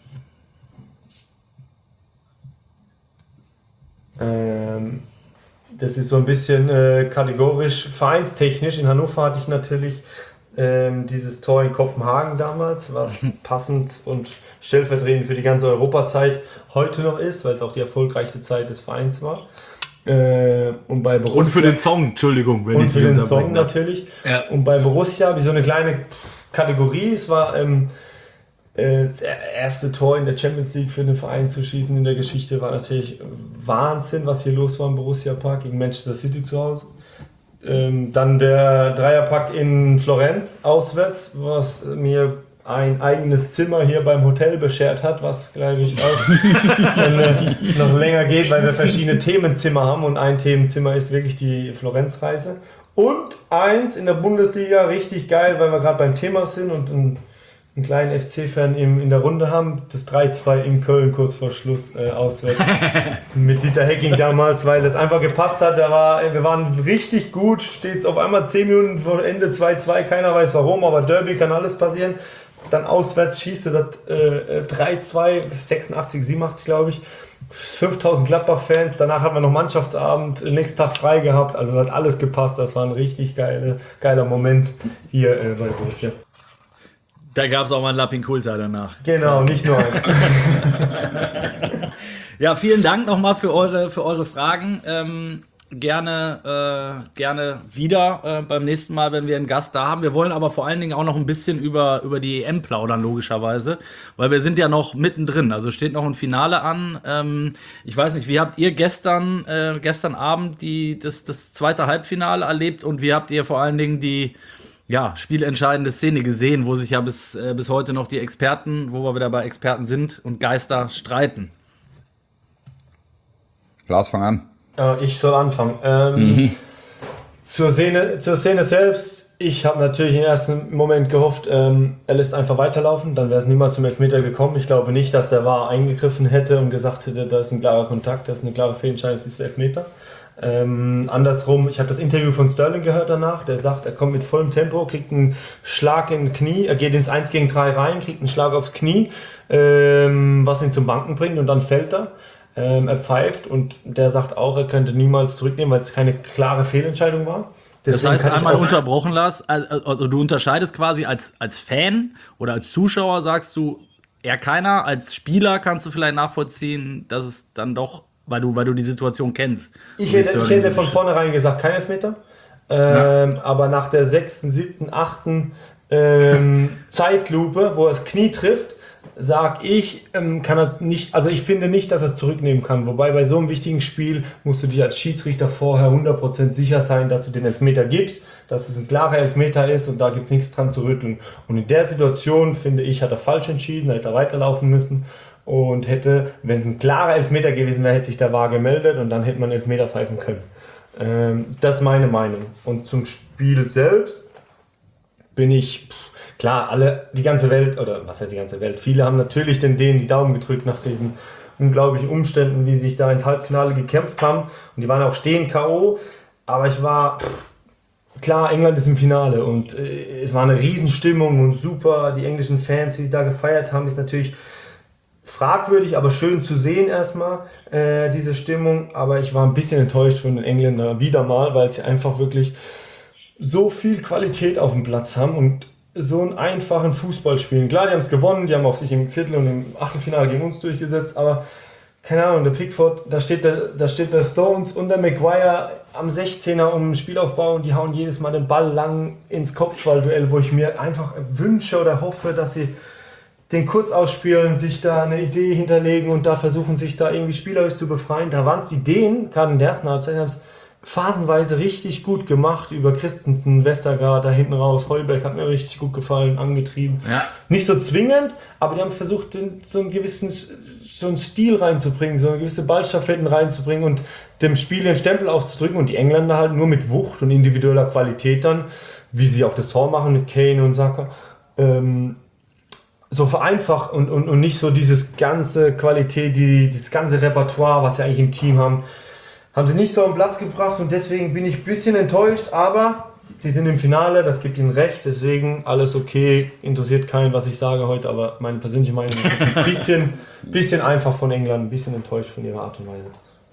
Das ist so ein bisschen kategorisch vereinstechnisch. In Hannover hatte ich natürlich dieses Tor in Kopenhagen damals, was passend und stellvertretend für die ganze Europazeit heute noch ist, weil es auch die erfolgreichste Zeit des Vereins war. Und bei Borussia, Und für den Song, Entschuldigung. Wenn und ich für dich den unterbrechen Song darf. natürlich. Ja. Und bei Borussia, wie so eine kleine Kategorie, es war das erste Tor in der Champions League für den Verein zu schießen in der Geschichte, war natürlich Wahnsinn, was hier los war im Borussia Park gegen Manchester City zu Hause. Dann der Dreierpack in Florenz auswärts, was mir ein eigenes Zimmer hier beim Hotel beschert hat, was, glaube ich, auch noch länger geht, weil wir verschiedene Themenzimmer haben und ein Themenzimmer ist wirklich die Florenz-Reise. Und eins in der Bundesliga, richtig geil, weil wir gerade beim Thema sind und einen kleinen FC-Fan in der Runde haben, das 3-2 in Köln kurz vor Schluss auswärts mit Dieter Hecking damals, weil das einfach gepasst hat. Wir waren richtig gut, steht es auf einmal 10 Minuten vor Ende 2-2, keiner weiß warum, aber Derby kann alles passieren. Dann auswärts schießt er das 3-2, 86, 87 glaube ich. 5000 Gladbach-Fans, danach hatten wir noch Mannschaftsabend, nächsten Tag frei gehabt, also hat alles gepasst. Das war ein richtig geiler Moment hier bei Borussia. Da gab es auch mal einen Lappin Kulta danach. Genau, nicht nur eins. Ja, vielen Dank nochmal für eure Fragen. Gerne wieder beim nächsten Mal, wenn wir einen Gast da haben. Wir wollen aber vor allen Dingen auch noch ein bisschen über die EM plaudern, logischerweise, weil wir sind ja noch mittendrin, also steht noch ein Finale an. Ich weiß nicht, wie habt ihr gestern Abend das zweite Halbfinale erlebt und wie habt ihr vor allen Dingen die spielentscheidende Szene gesehen, wo sich ja bis heute noch die Experten, wo wir wieder bei Experten sind und Geister streiten? Lars, fang an. Ich soll anfangen. Zur Szene selbst, ich habe natürlich im ersten Moment gehofft, er lässt einfach weiterlaufen, dann wäre es niemals zum Elfmeter gekommen. Ich glaube nicht, dass der VAR eingegriffen hätte und gesagt hätte, da ist ein klarer Kontakt, das ist eine klare Fehlentscheidung, das ist Elfmeter. Andersrum, ich habe das Interview von Sterling gehört danach, der sagt, er kommt mit vollem Tempo, kriegt einen Schlag in Knie, er geht ins 1 gegen 3 rein, kriegt einen Schlag aufs Knie, was ihn zum Banken bringt und dann fällt er. Er pfeift und der sagt auch, er könnte niemals zurücknehmen, weil es keine klare Fehlentscheidung war. Deswegen das heißt, einmal unterbrochen, Lars, also du unterscheidest quasi als Fan oder als Zuschauer, sagst du eher keiner, als Spieler kannst du vielleicht nachvollziehen, dass es dann doch, weil du die Situation kennst. Ich hätte von vornherein gesagt, kein Elfmeter, aber nach der 6., 7., 8. Zeitlupe, wo er das Knie trifft, sag ich, kann er nicht, also ich finde nicht, dass er es zurücknehmen kann. Wobei bei so einem wichtigen Spiel musst du dir als Schiedsrichter vorher 100% sicher sein, dass du den Elfmeter gibst, dass es ein klarer Elfmeter ist und da gibt es nichts dran zu rütteln. Und in der Situation, finde ich, hat er falsch entschieden, hätte er weiterlaufen müssen und hätte, wenn es ein klarer Elfmeter gewesen wäre, hätte sich der VAR gemeldet und dann hätte man Elfmeter pfeifen können. Das ist meine Meinung. Und zum Spiel selbst bin ich... Klar, die ganze Welt, oder was heißt die ganze Welt, viele haben natürlich die Daumen gedrückt nach diesen unglaublichen Umständen, wie sie sich da ins Halbfinale gekämpft haben. Und die waren auch stehen K.O., aber klar, England ist im Finale und es war eine Riesenstimmung und super, die englischen Fans, wie sie da gefeiert haben, ist natürlich fragwürdig, aber schön zu sehen erstmal, diese Stimmung. Aber ich war ein bisschen enttäuscht von den Engländern wieder mal, weil sie einfach wirklich so viel Qualität auf dem Platz haben und so einen einfachen Fußball spielen. Klar, die haben es gewonnen, die haben auch sich im Viertel- und im Achtelfinale gegen uns durchgesetzt, aber keine Ahnung, der Pickford, da steht der Stones und der Maguire am 16er um den Spielaufbau und die hauen jedes Mal den Ball lang ins Kopfballduell, wo ich mir einfach wünsche oder hoffe, dass sie den kurz ausspielen, sich da eine Idee hinterlegen und da versuchen, sich da irgendwie spielerisch zu befreien. Da waren es die Ideen, gerade in der ersten Halbzeit, haben es phasenweise richtig gut gemacht über Christensen, Westergaard, da hinten raus. Heuberg hat mir richtig gut gefallen, angetrieben. Ja. Nicht so zwingend, aber die haben versucht, so einen Stil reinzubringen, so eine gewisse Ballstaffetten reinzubringen und dem Spiel den Stempel aufzudrücken und die Engländer halt nur mit Wucht und individueller Qualität dann, wie sie auch das Tor machen mit Kane und Saka, so vereinfacht und nicht so dieses ganze Qualität, dieses ganze Repertoire, was sie eigentlich im Team haben sie nicht so am Platz gebracht und deswegen bin ich ein bisschen enttäuscht, aber sie sind im Finale, das gibt ihnen recht, deswegen alles okay, interessiert keinen, was ich sage heute, aber meine persönliche Meinung ist, es ein bisschen einfach von England, ein bisschen enttäuscht von ihrer Art und Weise.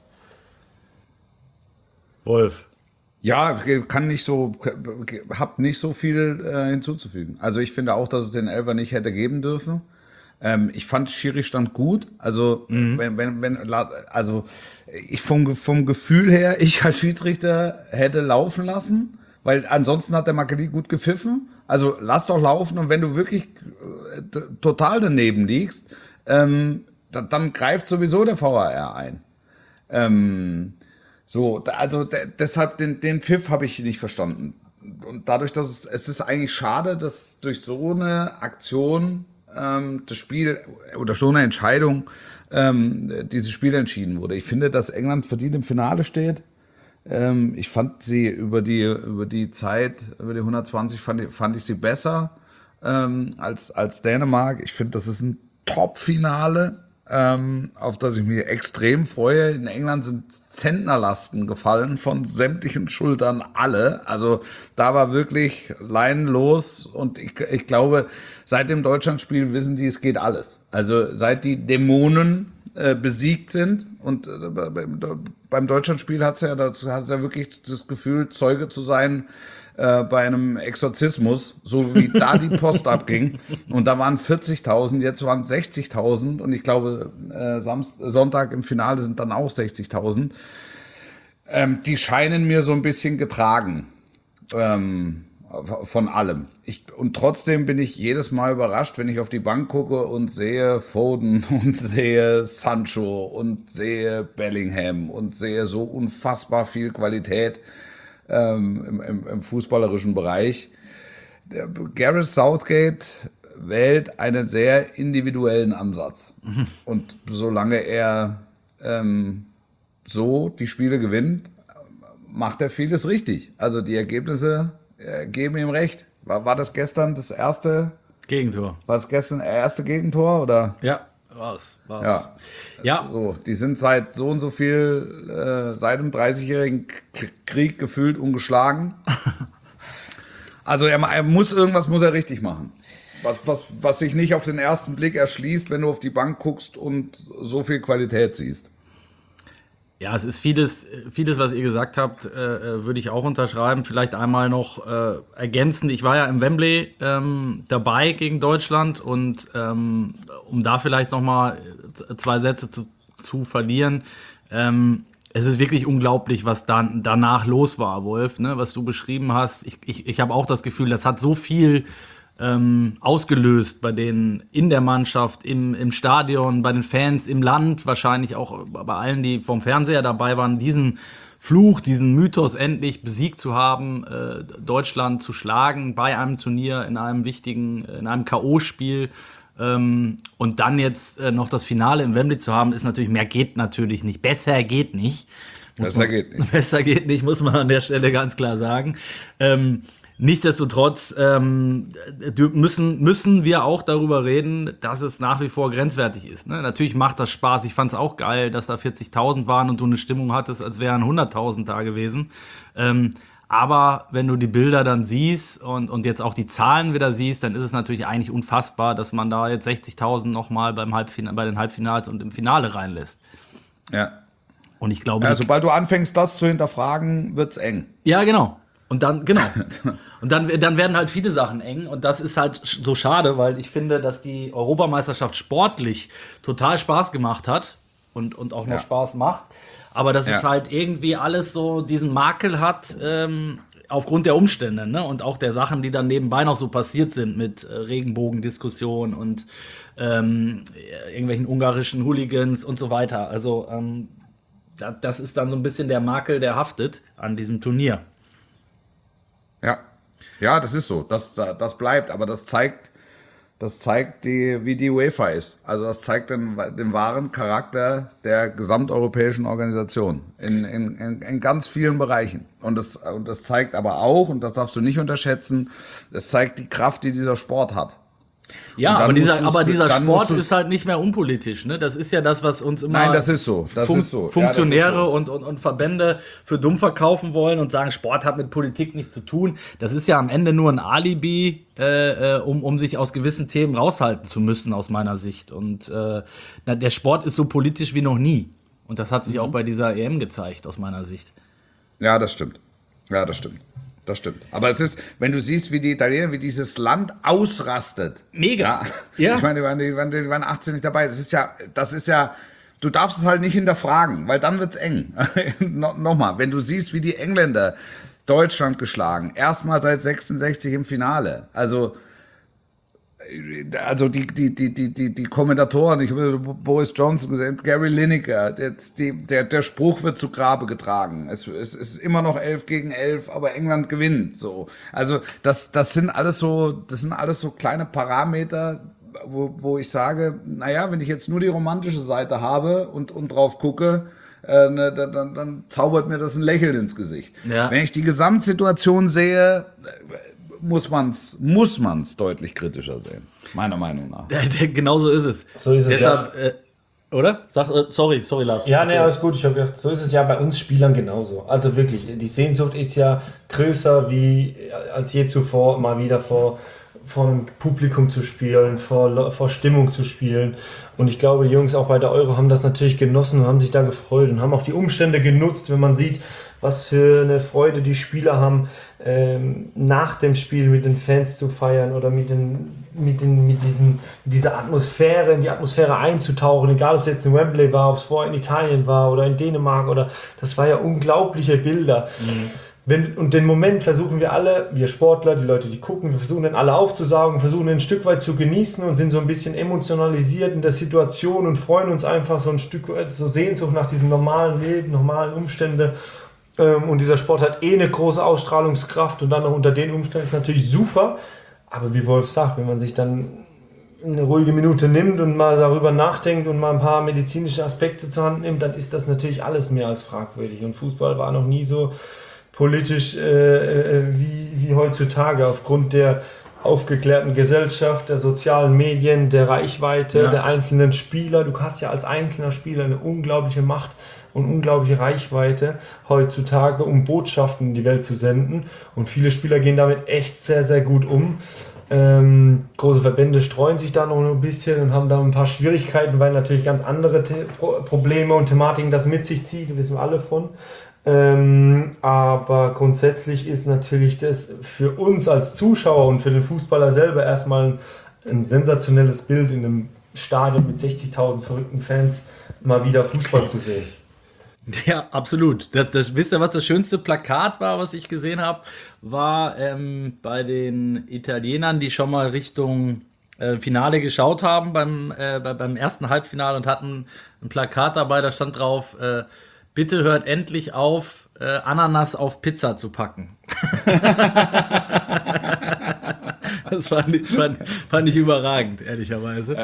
Wolf. Ja, hab nicht so viel hinzuzufügen. Also ich finde auch, dass es den Elfer nicht hätte geben dürfen. Ich fand Schiri-Stand gut. Also also ich vom Gefühl her, ich als Schiedsrichter hätte laufen lassen, weil ansonsten hat der Makeli gut gepfiffen. Also lass doch laufen und wenn du wirklich total daneben liegst, dann greift sowieso der VAR ein. Deshalb den Pfiff habe ich nicht verstanden. Und dadurch, dass es ist eigentlich schade, dass durch so eine Aktion das Spiel oder so eine Entscheidung dieses Spiel entschieden wurde. Ich finde, dass England verdient im Finale steht. Ich fand sie über die Zeit, über die 120 fand ich sie besser als Dänemark. Ich finde, das ist ein Top-Finale, auf das ich mich extrem freue. In England sind Zentnerlasten gefallen von sämtlichen Schultern, alle. Also da war wirklich leinenlos und ich glaube, seit dem Deutschlandspiel wissen die, es geht alles. Also seit die Dämonen besiegt sind und beim Deutschlandspiel hat's ja wirklich das Gefühl, Zeuge zu sein bei einem Exorzismus, so wie da die Post abging. Und da waren 40.000, jetzt waren es 60.000 und ich glaube, Sonntag im Finale sind dann auch 60.000. Die scheinen mir so ein bisschen getragen von allem. Und trotzdem bin ich jedes Mal überrascht, wenn ich auf die Bank gucke und sehe Foden und sehe Sancho und sehe Bellingham und sehe so unfassbar viel Qualität im fußballerischen Bereich. Der Gareth Southgate wählt einen sehr individuellen Ansatz. Und solange er so die Spiele gewinnt, macht er vieles richtig. Also die Ergebnisse geben ihm recht. War das gestern das erste Gegentor? War es gestern das erste Gegentor? Oder? Ja, war's. Ja. So, die sind seit so und so viel, seit dem 30-jährigen Krieg gefühlt ungeschlagen. Also irgendwas muss er richtig machen. Was sich nicht auf den ersten Blick erschließt, wenn du auf die Bank guckst und so viel Qualität siehst. Ja, es ist vieles, was ihr gesagt habt, würde ich auch unterschreiben. Vielleicht einmal noch ergänzend. Ich war ja im Wembley dabei gegen Deutschland und um da vielleicht noch mal 2 Sätze zu verlieren. Es ist wirklich unglaublich, was dann danach los war, Wolf, ne, was du beschrieben hast. Ich habe auch das Gefühl, das hat so viel ausgelöst bei denen in der Mannschaft, im Stadion, bei den Fans, im Land, wahrscheinlich auch bei allen, die vom Fernseher dabei waren, diesen Fluch, diesen Mythos endlich besiegt zu haben, Deutschland zu schlagen bei einem Turnier, in einem K.O.-Spiel und dann jetzt noch das Finale im Wembley zu haben, ist natürlich, mehr geht natürlich nicht. Besser geht nicht. Besser geht nicht, muss man an der Stelle ganz klar sagen. Nichtsdestotrotz müssen wir auch darüber reden, dass es nach wie vor grenzwertig ist. Ne? Natürlich macht das Spaß. Ich fand es auch geil, dass da 40.000 waren und du eine Stimmung hattest, als wären 100.000 da gewesen. Aber wenn du die Bilder dann siehst und jetzt auch die Zahlen wieder siehst, dann ist es natürlich eigentlich unfassbar, dass man da jetzt 60.000 nochmal bei den Halbfinals und im Finale reinlässt. Ja. Und ich glaube, sobald du anfängst, das zu hinterfragen, wird's eng. Ja, genau. Und dann werden halt viele Sachen eng und das ist halt so schade, weil ich finde, dass die Europameisterschaft sportlich total Spaß gemacht hat und auch noch Spaß macht, aber dass es halt irgendwie alles so diesen Makel hat aufgrund der Umstände, ne? Und auch der Sachen, die dann nebenbei noch so passiert sind mit Regenbogendiskussion und irgendwelchen ungarischen Hooligans und so weiter. Also das ist dann so ein bisschen der Makel, der haftet an diesem Turnier. Ja, das ist so. Das bleibt, aber das zeigt wie die UEFA ist. Also das zeigt den wahren Charakter der gesamteuropäischen Organisation in ganz vielen Bereichen. Und das zeigt aber auch, und das darfst du nicht unterschätzen, das zeigt die Kraft, die dieser Sport hat. Ja, aber dieser Sport ist halt nicht mehr unpolitisch. Ne? Das ist ja das, was uns immer Nein, das ist so. Funktionäre Ja, das ist so. und Verbände für dumm verkaufen wollen und sagen, Sport hat mit Politik nichts zu tun. Das ist ja am Ende nur ein Alibi, um sich aus gewissen Themen raushalten zu müssen, aus meiner Sicht. Und der Sport ist so politisch wie noch nie. Und das hat sich auch bei dieser EM gezeigt, aus meiner Sicht. Ja, das stimmt. Das stimmt. Aber es ist, wenn du siehst, wie die Italiener, wie dieses Land ausrastet. Mega. Ja. Ich meine, die waren 18 nicht dabei. Das ist ja, du darfst es halt nicht hinterfragen, weil dann wird's eng. Nochmal, wenn du siehst, wie die Engländer Deutschland geschlagen, erstmal seit 66 im Finale. Also die Kommentatoren, ich habe Boris Johnson gesehen, Gary Lineker, der Spruch wird zu Grabe getragen. Es ist immer noch 11 gegen 11, aber England gewinnt. So. Also das sind alles so kleine Parameter, wo ich sage, naja, wenn ich jetzt nur die romantische Seite habe und drauf gucke, dann zaubert mir das ein Lächeln ins Gesicht. Ja. Wenn ich die Gesamtsituation sehe, muss man's deutlich kritischer sehen, meiner Meinung nach. Genau so ist es. So ist es. Deshalb, ja. Oder? Sorry, Lars. Ja, nee, alles gut. Ich habe gedacht, so ist es ja bei uns Spielern genauso. Also wirklich, die Sehnsucht ist ja größer als je zuvor, mal wieder vor einem Publikum zu spielen, vor Stimmung zu spielen. Und ich glaube, die Jungs auch bei der Euro haben das natürlich genossen und haben sich da gefreut und haben auch die Umstände genutzt, wenn man sieht, was für eine Freude die Spieler haben, nach dem Spiel mit den Fans zu feiern oder mit dieser Atmosphäre, in die Atmosphäre einzutauchen, egal ob es jetzt in Wembley war, ob es vorher in Italien war oder in Dänemark das war ja unglaubliche Bilder. Und den Moment versuchen wir alle, wir Sportler, die Leute, die gucken, wir versuchen den alle aufzusaugen, versuchen den ein Stück weit zu genießen und sind so ein bisschen emotionalisiert in der Situation und freuen uns einfach so ein Stück weit, so Sehnsucht nach diesem normalen Leben, normalen Umstände. Und dieser Sport hat eine große Ausstrahlungskraft und dann noch unter den Umständen ist natürlich super. Aber wie Wolf sagt, wenn man sich dann eine ruhige Minute nimmt und mal darüber nachdenkt und mal ein paar medizinische Aspekte zur Hand nimmt, dann ist das natürlich alles mehr als fragwürdig. Und Fußball war noch nie so politisch wie heutzutage aufgrund der aufgeklärten Gesellschaft, der sozialen Medien, der Reichweite der einzelnen Spieler. Du hast ja als einzelner Spieler eine unglaubliche Macht und unglaubliche Reichweite heutzutage, um Botschaften in die Welt zu senden. Und viele Spieler gehen damit echt sehr, sehr gut um. Große Verbände streuen sich da noch ein bisschen und haben da ein paar Schwierigkeiten, weil natürlich ganz andere Probleme und Thematiken das mit sich zieht, da wissen wir alle von. Aber grundsätzlich ist natürlich das für uns als Zuschauer und für den Fußballer selber erstmal ein sensationelles Bild in einem Stadion mit 60.000 verrückten Fans mal wieder Fußball zu sehen. Ja, absolut. Wisst ihr, was das schönste Plakat war, was ich gesehen habe? War bei den Italienern, die schon mal Richtung Finale geschaut haben beim ersten Halbfinale und hatten ein Plakat dabei, da stand drauf, bitte hört endlich auf, Ananas auf Pizza zu packen. Das fand ich überragend, ehrlicherweise.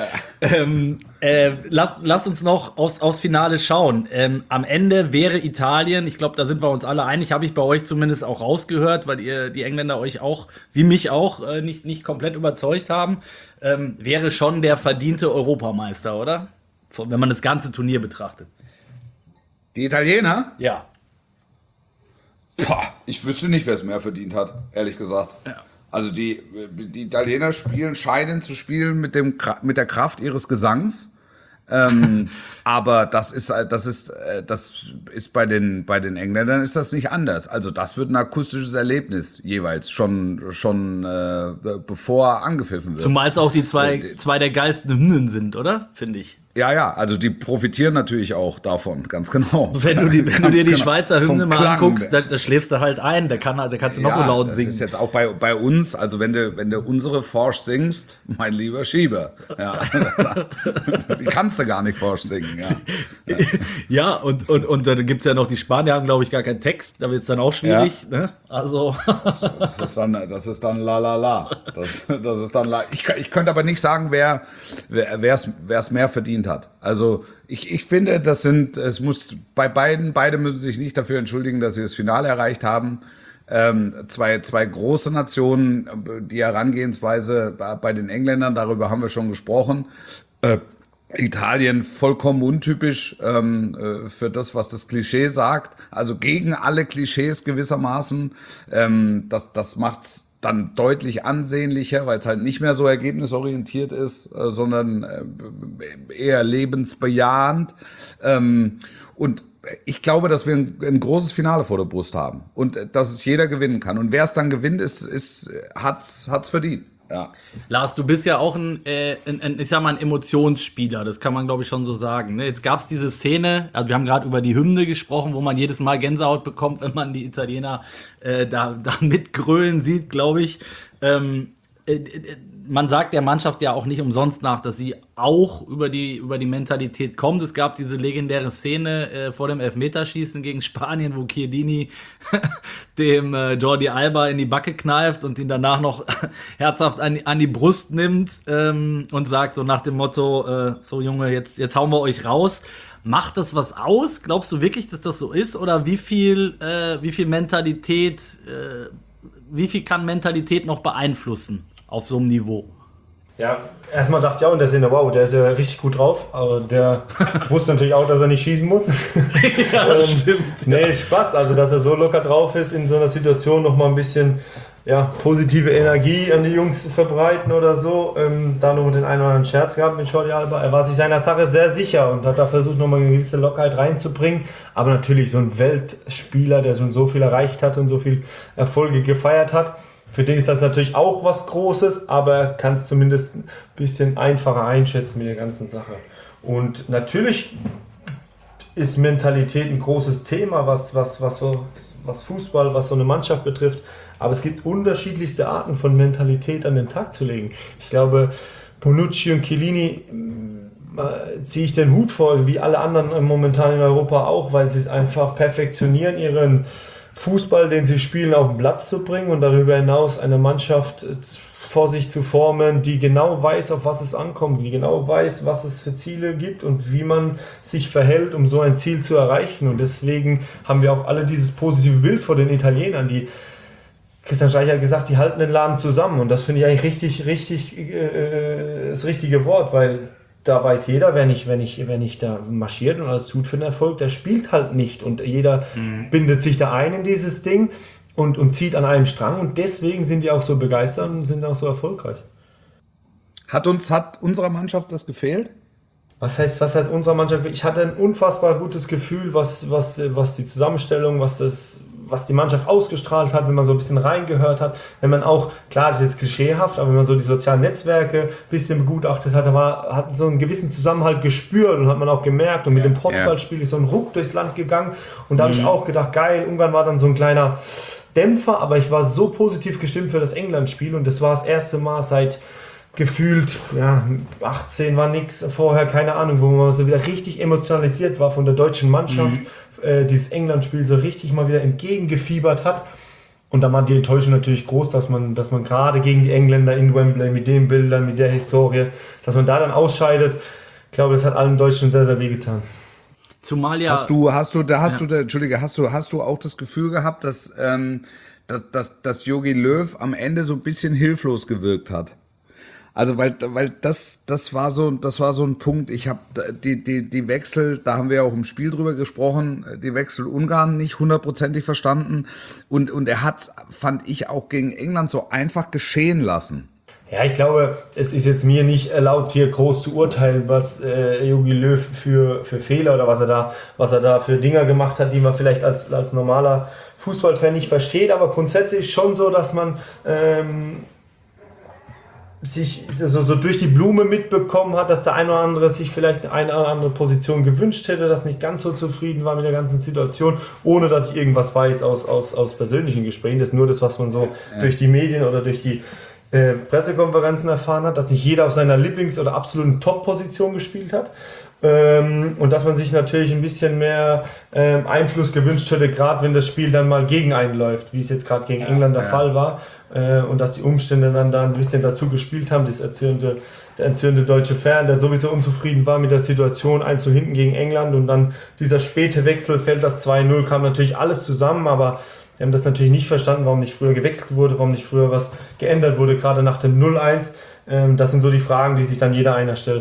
Lasst uns noch aufs Finale schauen. Am Ende wäre Italien, ich glaube, da sind wir uns alle einig, habe ich bei euch zumindest auch rausgehört, weil die Engländer euch auch, wie mich auch, nicht komplett überzeugt haben, wäre schon der verdiente Europameister, oder? Wenn man das ganze Turnier betrachtet. Die Italiener? Ja. Ich wüsste nicht, wer es mehr verdient hat, ehrlich gesagt. Ja. Also die Italiener scheinen zu spielen mit der Kraft ihres Gesangs. Aber das ist bei den Engländern ist das nicht anders. Also das wird ein akustisches Erlebnis jeweils schon bevor angepfiffen wird. Zumal es auch die zwei der geilsten Hymnen sind, oder? Finde ich. Ja, also die profitieren natürlich auch davon, ganz genau. Wenn du dir die Schweizer Hymne Vom mal Klang. anguckst, da schläfst du halt ein, da kannst du noch so laut singen. Das ist jetzt auch bei uns, also wenn du unsere Forsch singst, mein lieber Schieber, ja, die kannst du gar nicht Forsch singen, ja. Ja, und dann gibt es ja noch die Spanier, haben glaube ich gar keinen Text, da wird es dann auch schwierig, ne? Also. Das ist dann la la la. Das ist dann la. Ich könnte aber nicht sagen, wer es mehr verdient hat. Also ich finde, beide müssen sich nicht dafür entschuldigen, dass sie das Finale erreicht haben. Zwei große Nationen, die Herangehensweise bei den Engländern, darüber haben wir schon gesprochen. Italien vollkommen untypisch für das, was das Klischee sagt. Also gegen alle Klischees gewissermaßen. Das macht's dann deutlich ansehnlicher, weil es halt nicht mehr so ergebnisorientiert ist, sondern eher lebensbejahend. Und ich glaube, dass wir ein großes Finale vor der Brust haben und dass es jeder gewinnen kann. Und wer es dann gewinnt, hat's verdient. Ja. Lars, du bist ja auch ein Emotionsspieler, das kann man glaube ich schon so sagen. Ne? Jetzt gab es diese Szene, also wir haben gerade über die Hymne gesprochen, wo man jedes Mal Gänsehaut bekommt, wenn man die Italiener da mitgrölen sieht, glaube ich. Man sagt der Mannschaft ja auch nicht umsonst nach, dass sie auch über die Mentalität kommt. Es gab diese legendäre Szene vor dem Elfmeterschießen gegen Spanien, wo Chiellini dem Jordi Alba in die Backe kneift und ihn danach noch herzhaft an die Brust nimmt und sagt so nach dem Motto, so Junge, jetzt hauen wir euch raus. Macht das was aus? Glaubst du wirklich, dass das so ist? Oder wie viel Mentalität, wie viel kann Mentalität noch beeinflussen auf so einem Niveau? Ja, erstmal dachte ich auch in der Szene, wow, der ist ja richtig gut drauf, aber der wusste natürlich auch, dass er nicht schießen muss. Ja, stimmt. Nee, Spaß, also dass er so locker drauf ist, in so einer Situation nochmal ein bisschen positive Energie an die Jungs verbreiten oder so. Da noch den einen oder anderen Scherz gehabt mit Jordi Alba. Er war sich seiner Sache sehr sicher und hat da versucht, nochmal eine gewisse Lockerheit reinzubringen. Aber natürlich so ein Weltspieler, der schon so viel erreicht hat und so viel Erfolge gefeiert hat, für den ist das natürlich auch was Großes, aber er kann es zumindest ein bisschen einfacher einschätzen mit der ganzen Sache. Und natürlich ist Mentalität ein großes Thema, was Fußball, was so eine Mannschaft betrifft. Aber es gibt unterschiedlichste Arten von Mentalität an den Tag zu legen. Ich glaube, Bonucci und Chiellini ziehe ich den Hut vor, wie alle anderen momentan in Europa auch, weil sie es einfach perfektionieren, ihren Fußball, den sie spielen, auf den Platz zu bringen und darüber hinaus eine Mannschaft vor sich zu formen, die genau weiß, auf was es ankommt, die genau weiß, was es für Ziele gibt und wie man sich verhält, um so ein Ziel zu erreichen. Und deswegen haben wir auch alle dieses positive Bild vor den Italienern, Christian Streich hat gesagt, die halten den Laden zusammen und das finde ich eigentlich richtig das richtige Wort, weil da weiß jeder, wenn ich da marschiert und alles tut für den Erfolg, der spielt halt nicht und jeder bindet sich da ein in dieses Ding und zieht an einem Strang und deswegen sind die auch so begeistert und sind auch so erfolgreich. Hat unserer Mannschaft das gefehlt? Was heißt unserer Mannschaft? Ich hatte ein unfassbar gutes Gefühl, was die Zusammenstellung, was die Mannschaft ausgestrahlt hat, wenn man so ein bisschen reingehört hat, wenn man auch, klar, das ist jetzt klischeehaft, aber wenn man so die sozialen Netzwerke ein bisschen begutachtet hat, hat so einen gewissen Zusammenhalt gespürt und hat man auch gemerkt und mit dem Portugal-Spiel ist so ein Ruck durchs Land gegangen und da habe ich auch gedacht, geil, Ungarn war dann so ein kleiner Dämpfer, aber ich war so positiv gestimmt für das England-Spiel und das war das erste Mal seit gefühlt, 18 war nix, vorher keine Ahnung, wo man so wieder richtig emotionalisiert war von der deutschen Mannschaft, dieses England-Spiel so richtig mal wieder entgegengefiebert hat. Und da war die Enttäuschung natürlich groß, dass man gerade gegen die Engländer in Wembley mit den Bildern, mit der Historie, dass man da dann ausscheidet. Ich glaube, das hat allen Deutschen sehr, sehr wehgetan. Zumal ja... Hast du auch das Gefühl gehabt, dass Jogi Löw am Ende so ein bisschen hilflos gewirkt hat? Also weil das war so ein Punkt. Ich habe die Wechsel, da haben wir auch im Spiel drüber gesprochen, die Wechsel Ungarn nicht hundertprozentig verstanden und er hat, fand ich, auch gegen England so einfach geschehen lassen. Ja, ich glaube, es ist jetzt mir nicht erlaubt, hier groß zu urteilen, was Jogi Löw für Fehler oder was er da für Dinger gemacht hat, die man vielleicht als normaler Fußballfan nicht versteht. Aber grundsätzlich schon so, dass man sich so durch die Blume mitbekommen hat, dass der eine oder andere sich vielleicht eine oder andere Position gewünscht hätte, dass nicht ganz so zufrieden war mit der ganzen Situation, ohne dass ich irgendwas weiß aus persönlichen Gesprächen. Das ist nur das, was man so durch die Medien oder durch die Pressekonferenzen erfahren hat, dass nicht jeder auf seiner Lieblings- oder absoluten Top-Position gespielt hat. Und dass man sich natürlich ein bisschen mehr Einfluss gewünscht hätte, gerade wenn das Spiel dann mal gegen einen läuft, wie es jetzt gerade gegen England der Fall war, und dass die Umstände dann da ein bisschen dazu gespielt haben, der erzürnte deutsche Fan, der sowieso unzufrieden war mit der Situation, 1:0 hinten gegen England und dann dieser späte Wechsel, fällt das 2:0, kam natürlich alles zusammen, aber wir haben das natürlich nicht verstanden, warum nicht früher gewechselt wurde, warum nicht früher was geändert wurde, gerade nach dem 0:1. Das sind so die Fragen, die sich dann jeder einer stellt.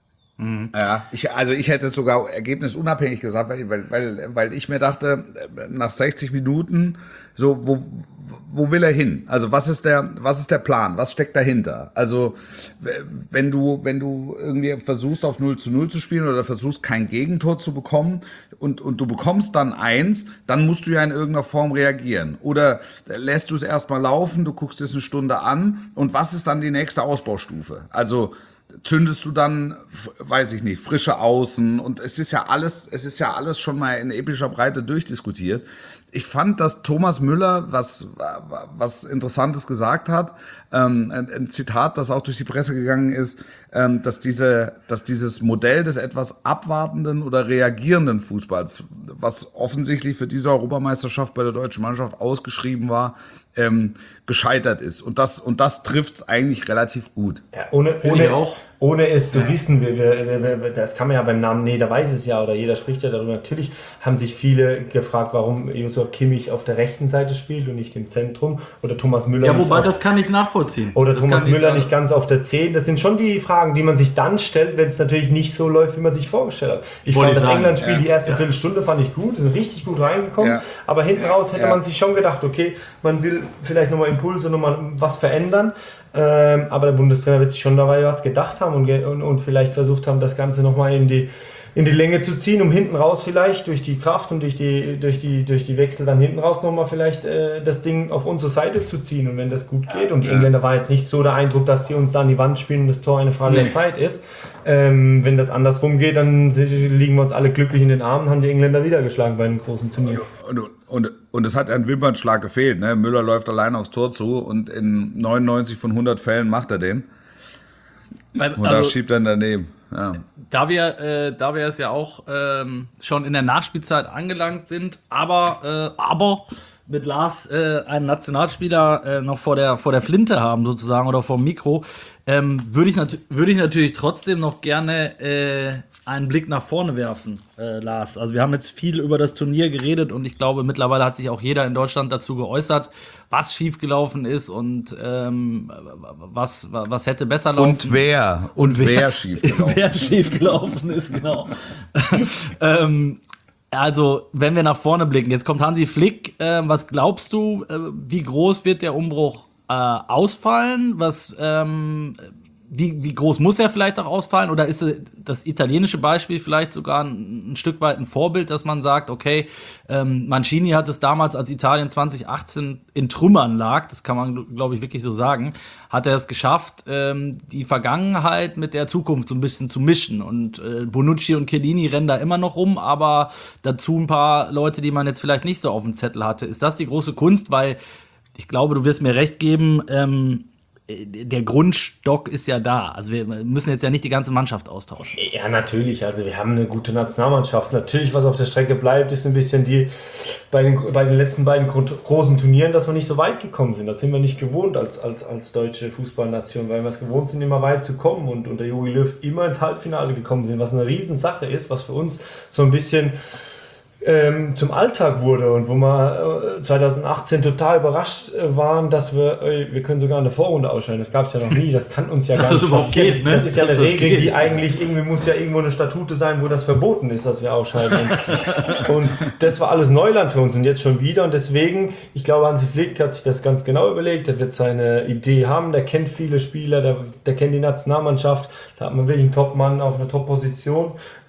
Ja, ich hätte sogar ergebnisunabhängig gesagt, weil ich mir dachte, nach 60 Minuten, so, wo will er hin? Also was ist der Plan? Was steckt dahinter? Also wenn du irgendwie versuchst auf 0:0 zu spielen oder versuchst kein Gegentor zu bekommen und du bekommst dann eins, dann musst du ja in irgendeiner Form reagieren. Oder lässt du es erstmal laufen, du guckst es eine Stunde an und was ist dann die nächste Ausbaustufe? Also zündest du dann, weiß ich nicht, frische Außen und es ist ja alles schon mal in epischer Breite durchdiskutiert. Ich fand, dass Thomas Müller was Interessantes gesagt hat, ein Zitat, das auch durch die Presse gegangen ist, dass dieses Modell des etwas abwartenden oder reagierenden Fußballs, was offensichtlich für diese Europameisterschaft bei der deutschen Mannschaft ausgeschrieben war, gescheitert ist. Und das trifft's eigentlich relativ gut. Ja, ohne es zu wissen, das kann man ja beim Namen Neder weiß es ja, oder jeder spricht ja darüber. Natürlich haben sich viele gefragt, warum Joshua Kimmich auf der rechten Seite spielt und nicht im Zentrum. Oder Thomas Müller. Ja, wobei das kann ich nachvollziehen. Oder Thomas Müller nicht ganz auf der 10. Das sind schon die Fragen, die man sich dann stellt, wenn es natürlich nicht so läuft, wie man sich vorgestellt hat. Ich fand das England-Spiel, die erste Viertelstunde fand ich gut, sind richtig gut reingekommen. Ja. Aber hinten raus hätte man sich schon gedacht, okay, man will vielleicht nochmal Impulse, nochmal was verändern. Aber der Bundestrainer wird sich schon dabei was gedacht haben und vielleicht versucht haben, das Ganze nochmal in die Länge zu ziehen, um hinten raus vielleicht durch die Kraft und durch die Wechsel dann hinten raus nochmal vielleicht das Ding auf unsere Seite zu ziehen. Und wenn das gut geht, und die Engländer war jetzt nicht so der Eindruck, dass die uns da an die Wand spielen und das Tor eine Frage der Zeit ist. Wenn das andersrum geht, dann liegen wir uns alle glücklich in den Armen, haben die Engländer wieder geschlagen bei einem großen Turnier. Und es hat ein Wimpernschlag gefehlt. Ne? Müller läuft allein aufs Tor zu und in 99 von 100 Fällen macht er den. Und da schiebt er daneben. Ja. Da wir es ja auch schon in der Nachspielzeit angelangt sind, aber mit Lars einen Nationalspieler noch vor der Flinte haben sozusagen oder vor dem Mikro, würde ich natürlich trotzdem noch gerne einen Blick nach vorne werfen, Lars. Also wir haben jetzt viel über das Turnier geredet und ich glaube, mittlerweile hat sich auch jeder in Deutschland dazu geäußert, was schiefgelaufen ist und was hätte besser laufen. Und wer schiefgelaufen. Wer schiefgelaufen ist, genau. Also, wenn wir nach vorne blicken, jetzt kommt Hansi Flick. Was glaubst du, wie groß wird der Umbruch ausfallen? Wie groß muss er vielleicht auch ausfallen? Oder ist das italienische Beispiel vielleicht sogar ein Stück weit ein Vorbild, dass man sagt, okay, Mancini hat es damals, als Italien 2018 in Trümmern lag, das kann man, glaube ich, wirklich so sagen, hat er es geschafft, die Vergangenheit mit der Zukunft so ein bisschen zu mischen. Und Bonucci und Chiellini rennen da immer noch rum, aber dazu ein paar Leute, die man jetzt vielleicht nicht so auf dem Zettel hatte. Ist das die große Kunst? Weil ich glaube, du wirst mir recht geben, der Grundstock ist ja da. Also wir müssen jetzt ja nicht die ganze Mannschaft austauschen. Ja, natürlich. Also wir haben eine gute Nationalmannschaft. Natürlich, was auf der Strecke bleibt, ist ein bisschen bei den letzten beiden großen Turnieren, dass wir nicht so weit gekommen sind. Das sind wir nicht gewohnt als deutsche Fußballnation, weil wir es gewohnt sind, immer weit zu kommen und unter Jogi Löw immer ins Halbfinale gekommen sind, was eine Riesensache ist, was für uns so ein bisschen zum Alltag wurde und wo wir 2018 total überrascht waren, dass wir können sogar in der Vorrunde ausscheiden. Das gab es ja noch nie, das kann uns ja gar nicht passieren. Geht, ne? Das ist ja eine Regel, die eigentlich irgendwie muss ja irgendwo eine Statute sein, wo das verboten ist, dass wir ausscheiden. Und das war alles Neuland für uns und jetzt schon wieder und deswegen, ich glaube, Hansi Flick hat sich das ganz genau überlegt, der wird seine Idee haben, der kennt viele Spieler, der kennt die Nationalmannschaft, da hat man wirklich einen Top-Mann auf einer Top-Position.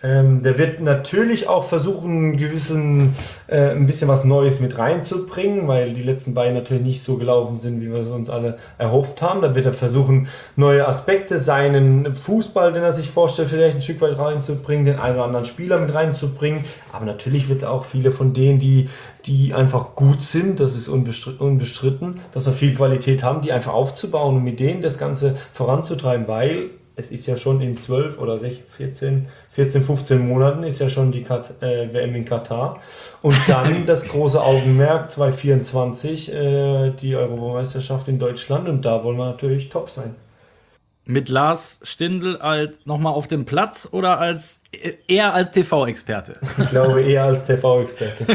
Der wird natürlich auch versuchen, ein bisschen was Neues mit reinzubringen, weil die letzten beiden natürlich nicht so gelaufen sind, wie wir es uns alle erhofft haben. Da wird er versuchen, neue Aspekte, seinen Fußball, den er sich vorstellt, vielleicht ein Stück weit reinzubringen, den einen oder anderen Spieler mit reinzubringen. Aber natürlich wird er auch viele von denen, die einfach gut sind, das ist unbestritten, dass wir viel Qualität haben, die einfach aufzubauen und mit denen das Ganze voranzutreiben, weil es ist ja schon in 12 oder 14, 15 Monaten ist ja schon die WM in Katar. Und dann das große Augenmerk 2024, die Europameisterschaft in Deutschland. Und da wollen wir natürlich top sein. Mit Lars Stindl nochmal auf dem Platz oder eher als TV-Experte? Ich glaube eher als TV-Experte.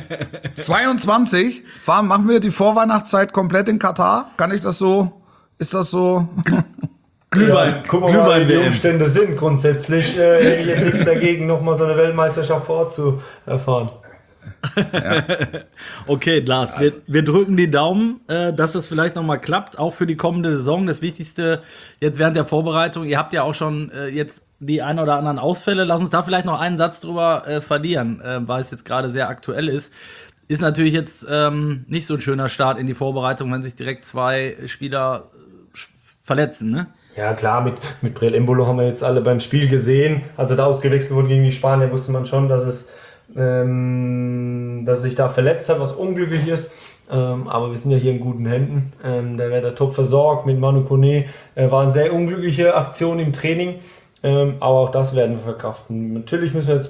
22? Machen wir die Vorweihnachtszeit komplett in Katar? Kann ich das so? Ist das so? Gucken wir mal, wie die Umstände sind. Grundsätzlich hätte ich jetzt nichts dagegen, nochmal so eine Weltmeisterschaft vor Ort zu erfahren. Ja. Okay, Lars, wir drücken die Daumen, dass das vielleicht nochmal klappt, auch für die kommende Saison. Das Wichtigste jetzt während der Vorbereitung, ihr habt ja auch schon jetzt die ein oder anderen Ausfälle. Lass uns da vielleicht noch einen Satz drüber verlieren, weil es jetzt gerade sehr aktuell ist. Ist natürlich jetzt nicht so ein schöner Start in die Vorbereitung, wenn sich direkt 2 Spieler verletzen, ne? Ja klar, mit Breel Embolo haben wir jetzt alle beim Spiel gesehen. Als er da ausgewechselt wurde gegen die Spanier, wusste man schon, dass er sich da verletzt hat, was unglücklich ist. Aber wir sind ja hier in guten Händen. Der wird top versorgt mit Manu Kone. War eine sehr unglückliche Aktion im Training. Aber auch das werden wir verkraften. Natürlich müssen wir jetzt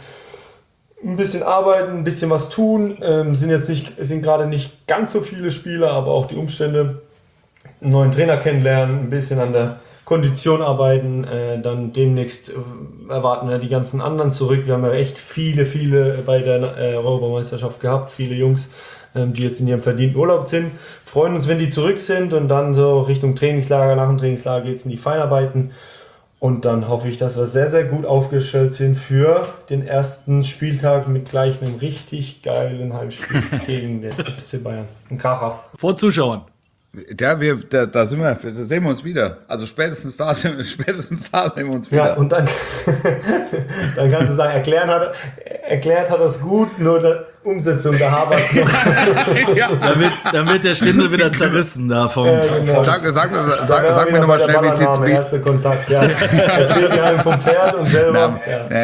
ein bisschen arbeiten, ein bisschen was tun. Sind gerade nicht ganz so viele Spieler, aber auch die Umstände. Einen neuen Trainer kennenlernen, ein bisschen an der Kondition arbeiten, dann demnächst erwarten wir die ganzen anderen zurück. Wir haben ja echt viele bei der Europameisterschaft gehabt, viele Jungs, die jetzt in ihrem verdienten Urlaub sind. Freuen uns, wenn die zurück sind und dann so Richtung Trainingslager, nach dem Trainingslager geht es in die Feinarbeiten. Und dann hoffe ich, dass wir sehr, sehr gut aufgestellt sind für den ersten Spieltag mit gleich einem richtig geilen Heimspiel gegen den FC Bayern. Ein Kracher. Vor Zuschauern. Ja, da sehen wir uns wieder. Also spätestens da sehen wir uns wieder. Ja, und dann kannst du sagen, erklärt hat er es gut, nur die Umsetzung, da hapert es noch. Ja. Dann wird der Stindl wieder zerrissen davon. Genau. Sag mir nochmal schnell, wie es jetzt wie erste Kontakt, ja. Erzählt mir einem vom Pferd und selber.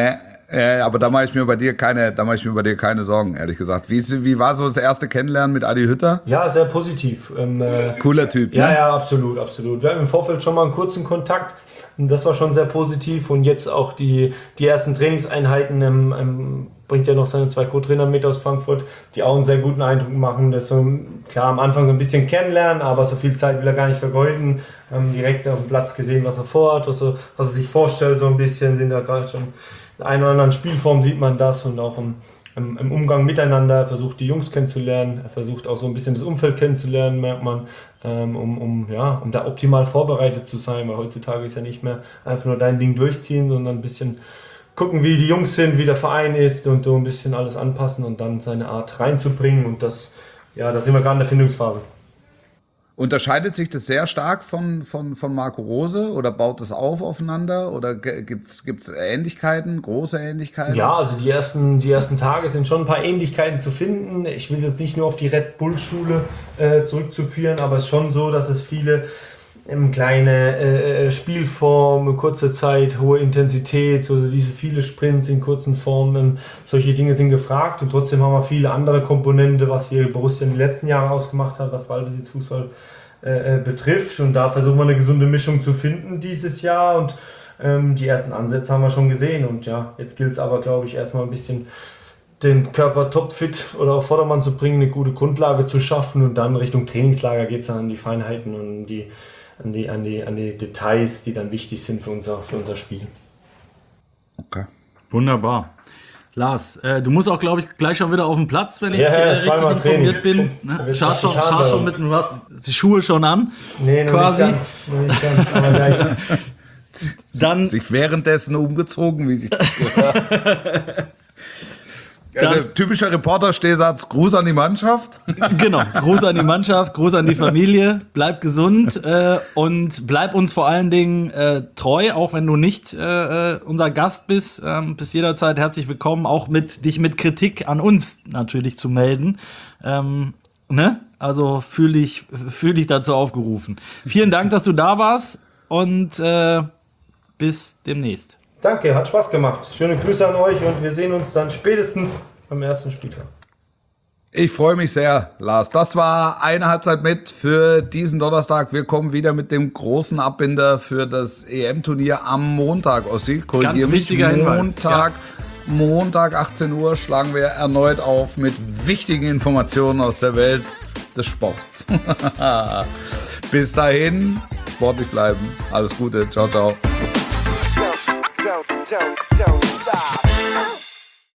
Aber da mache ich mir bei dir keine Sorgen, ehrlich gesagt. Wie war so das erste Kennenlernen mit Adi Hütter? Ja, sehr positiv. Cooler Typ, ne? Ja, absolut. Wir hatten im Vorfeld schon mal einen kurzen Kontakt. Das war schon sehr positiv. Und jetzt auch die ersten Trainingseinheiten bringt ja noch seine 2 Co-Trainer mit aus Frankfurt, die auch einen sehr guten Eindruck machen. Das so, klar, am Anfang so ein bisschen kennenlernen, aber so viel Zeit will er gar nicht vergeuden. Direkt auf dem Platz gesehen, was er vorhat, was er sich vorstellt, so ein bisschen. Sind da gerade schon in einer oder anderen Spielform sieht man das und auch im Umgang miteinander. Er versucht die Jungs kennenzulernen, er versucht auch so ein bisschen das Umfeld kennenzulernen, merkt man, um da optimal vorbereitet zu sein, weil heutzutage ist ja nicht mehr einfach nur dein Ding durchziehen, sondern ein bisschen gucken, wie die Jungs sind, wie der Verein ist und so ein bisschen alles anpassen und dann seine Art reinzubringen und da sind wir gerade in der Findungsphase. Unterscheidet sich das sehr stark von Marco Rose oder baut es aufeinander oder gibt's Ähnlichkeiten, große Ähnlichkeiten? Ja, also die ersten Tage sind schon ein paar Ähnlichkeiten zu finden. Ich will jetzt nicht nur auf die Red Bull Schule zurückzuführen, aber es ist schon so, dass es viele kleine Spielform, kurze Zeit, hohe Intensität, so diese viele Sprints in kurzen Formen, solche Dinge sind gefragt und trotzdem haben wir viele andere Komponente, was hier Borussia in den letzten Jahren ausgemacht hat, was Ballbesitz, Fußball betrifft und da versuchen wir eine gesunde Mischung zu finden dieses Jahr und die ersten Ansätze haben wir schon gesehen und ja, jetzt gilt es aber, glaube ich, erstmal ein bisschen den Körper topfit oder auf Vordermann zu bringen, eine gute Grundlage zu schaffen und dann Richtung Trainingslager geht es dann an die Feinheiten und an die Details, die dann wichtig sind für unser Spiel. Okay. Wunderbar. Lars, du musst auch, glaube ich, gleich schon wieder auf den Platz, wenn ich richtig informiert bin. Ne? Schau schon mit, du hast die Schuhe schon an. Nee, quasi. Noch nicht ganz, aber gleich. Dann sich währenddessen umgezogen, wie sich das gehört. Also typischer Reporter-Stehsatz, Gruß an die Mannschaft. Genau, Gruß an die Mannschaft, Gruß an die Familie, bleib gesund und bleib uns vor allen Dingen treu, auch wenn du nicht unser Gast bist. Bist jederzeit herzlich willkommen, auch dich mit Kritik an uns natürlich zu melden. Ne? Also fühl dich dazu aufgerufen. Vielen Dank, dass du da warst und bis demnächst. Danke, hat Spaß gemacht. Schöne Grüße an euch und wir sehen uns dann spätestens am ersten Spieltag. Ich freue mich sehr, Lars. Das war eine Halbzeit mit für diesen Donnerstag. Wir kommen wieder mit dem großen Abbinder für das EM-Turnier am Montag. Ossi, ganz wichtiger Hinweis. Montag 18 Uhr schlagen wir erneut auf mit wichtigen Informationen aus der Welt des Sports. Bis dahin, sportlich bleiben. Alles Gute. Ciao, ciao. Don't